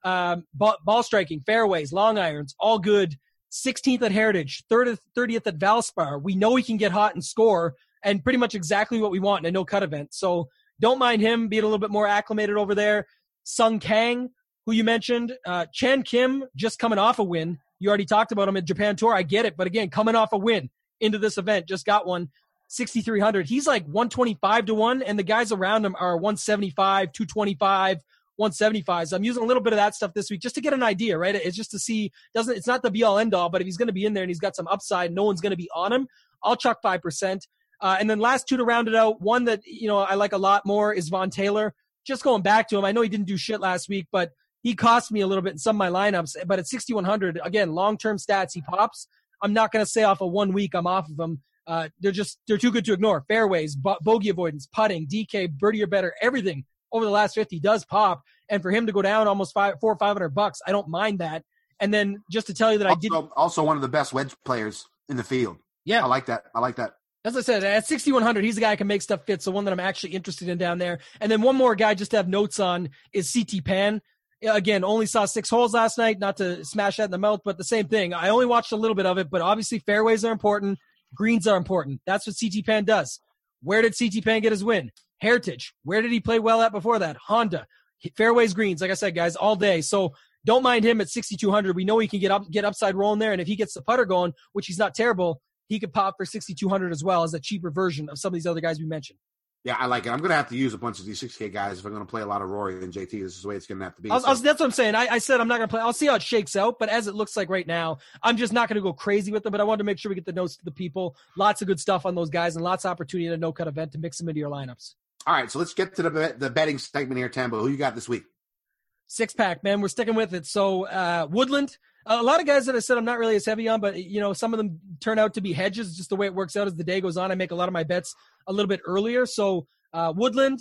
ball striking, fairways, long irons, all good. 16th at Heritage, 30th at Valspar. We know he can get hot and score, and pretty much exactly what we want in a no-cut event. So don't mind him being a little bit more acclimated over there. Sung Kang, who you mentioned. Chen Kim, just coming off a win. You already talked about him at Japan Tour. I get it. But again, coming off a win into this event, just got one. 6,300. He's like 125 to 1, and the guys around him are 175, 225, 175. So I'm using a little bit of that stuff this week just to get an idea, right? It's just to see, it's not the be all end all, but if he's going to be in there and he's got some upside, no one's going to be on him, I'll chuck 5%. And then last two to round it out, one that, you know, I like a lot more is Von Taylor. Just going back to him, I know he didn't do shit last week, but he cost me a little bit in some of my lineups. But at 6,100, again, long-term stats, he pops. I'm not going to say off of 1 week I'm off of him. They're too good to ignore. Fairways, bogey avoidance, putting, DK, birdie or better, everything over the last 50 does pop. And for him to go down almost $400 or $500, I don't mind that. And then just to tell you that also one of the best wedge players in the field. Yeah. I like that. As I said, at 6,100, he's the guy who can make stuff fit. So one that I'm actually interested in down there. And then one more guy just to have notes on is CT Pan. Again, only saw 6 holes last night, not to smash that in the mouth, but the same thing. I only watched a little bit of it, but obviously fairways are important. Greens are important. That's what CT Pan does. Where did CT Pan get his win? Heritage. Where did he play well at before that? Honda. Fairways, greens, like I said, guys, all day. So don't mind him at 6,200. We know he can get upside rolling there, and if he gets the putter going, which he's not terrible, he could pop for 6,200 as well as a cheaper version of some of these other guys we mentioned. Yeah, I like it. I'm going to have to use a bunch of these 6K guys if I'm going to play a lot of Rory and JT. This is the way it's going to have to be. That's what I'm saying. I said I'm not going to play. I'll see how it shakes out, but as it looks like right now, I'm just not going to go crazy with them, but I wanted to make sure we get the notes to the people. Lots of good stuff on those guys and lots of opportunity in a no-cut event to mix them into your lineups. All right, so let's get to the betting segment here, Tambo. Who you got this week? 6-pack, man. We're sticking with it. So Woodland, a lot of guys that I said I'm not really as heavy on, but, you know, some of them turn out to be hedges. Just the way it works out as the day goes on. I make a lot of my bets a little bit earlier. So Woodland,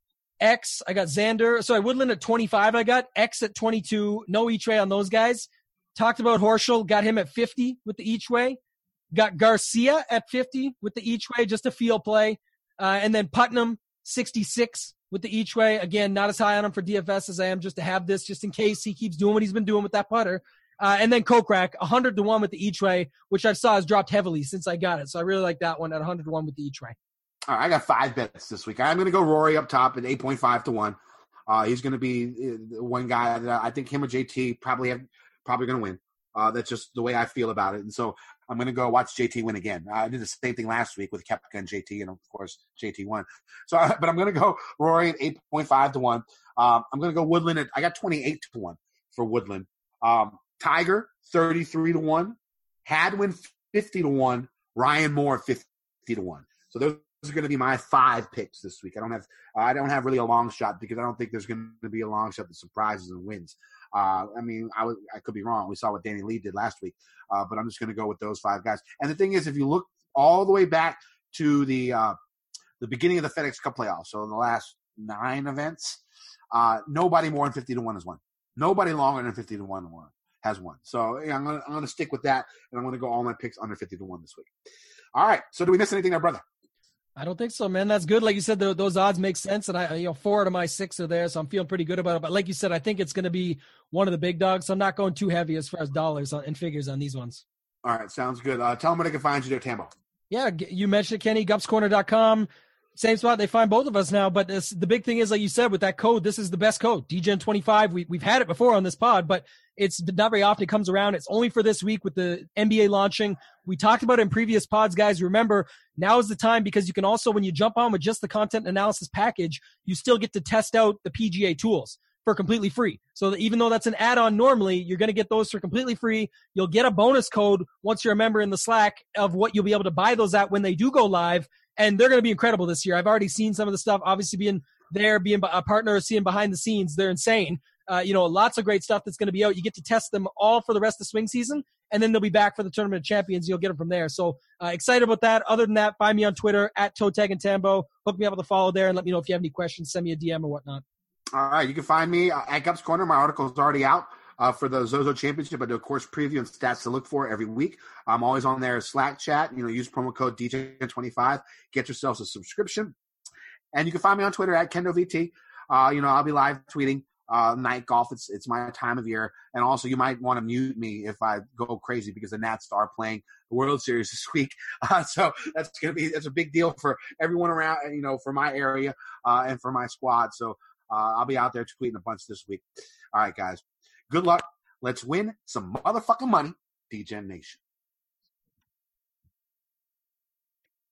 X, I got Xander. Sorry, Woodland at 25, I got X at 22. No each way on those guys. Talked about Horschel, got him at 50 with the each way. Got Garcia at 50 with the each way, just a field play. And then Putnam, 66 with the each way. Again, not as high on him for DFS as I am just to have this, just in case he keeps doing what he's been doing with that putter. And then Kokrak, 100 to 1 with the each way, which I saw has dropped heavily since I got it. So I really like that one at 100 to 1 with the each way. All right, I got 5 bets this week. I'm going to go Rory up top at 8.5 to 1. He's going to be one guy that I think him or JT probably going to win. That's just the way I feel about it. And so I'm going to go watch JT win again. I did the same thing last week with Koepka and JT, and of course JT won. So, but I'm going to go Rory at 8.5 to 1. I'm going to go Woodland I got 28 to 1 for Woodland. Tiger 33 to 1. Hadwin 50 to 1. Ryan Moore 50 to 1. So those are going to be my 5 picks this week. I don't have really a long shot because I don't think there's going to be a long shot that surprises and wins. I mean, I could be wrong. We saw what Danny Lee did last week, but I'm just going to go with those 5 guys. And the thing is, if you look all the way back to the beginning of the FedEx Cup playoffs, so in the last 9 events, nobody more than 50 to 1 has won. Nobody longer than 50 to 1 has won. So yeah, I'm going to stick with that, and I'm going to go all my picks under 50 to 1 this week. All right. So do we miss anything there, brother? I don't think so, man. That's good. Like you said, those odds make sense, and 4 out of my 6 are there, so I'm feeling pretty good about it. But like you said, I think it's going to be one of the big dogs. So I'm not going too heavy as far as dollars and figures on these ones. All right, sounds good. Tell them where they can find you there, Tambo. Yeah, you mentioned it, Kenny. Gupscorner.com. Same spot. They find both of us now. But the big thing is, like you said, with that code, this is the best code. DGen25. We've had it before on this pod, but it's not very often it comes around. It's only for this week with the NBA launching. We talked about it in previous pods, guys. Remember, now is the time because you can also, when you jump on with just the content analysis package, you still get to test out the PGA tools for completely free. So that even though that's an add-on normally, you're going to get those for completely free. You'll get a bonus code once you're a member in the Slack of what you'll be able to buy those at when they do go live. And they're going to be incredible this year. I've already seen some of the stuff, obviously being there, being a partner, seeing behind the scenes. They're insane. Lots of great stuff that's going to be out. You get to test them all for the rest of the swing season. and then they'll be back for the Tournament of Champions. You'll get them from there. So excited about that. Other than that, find me on Twitter at Totag and Tambo. Hook me up with a follow there and let me know if you have any questions. Send me a DM or whatnot. All right, you can find me at Gups Corner. My article is already out for the Zozo Championship. I do a course preview and stats to look for every week. I'm always on there Slack chat. Use promo code DJ25. Get yourselves a subscription. And you can find me on Twitter at KendoVT. I'll be live tweeting night golf. It's my time of year. And also, you might want to mute me if I go crazy because the Nats are playing the World Series this week. So that's a big deal for everyone around, for my area and for my squad. So I'll be out there tweeting a bunch this week. All right, guys. Good luck. Let's win some motherfucking money, DGen Nation.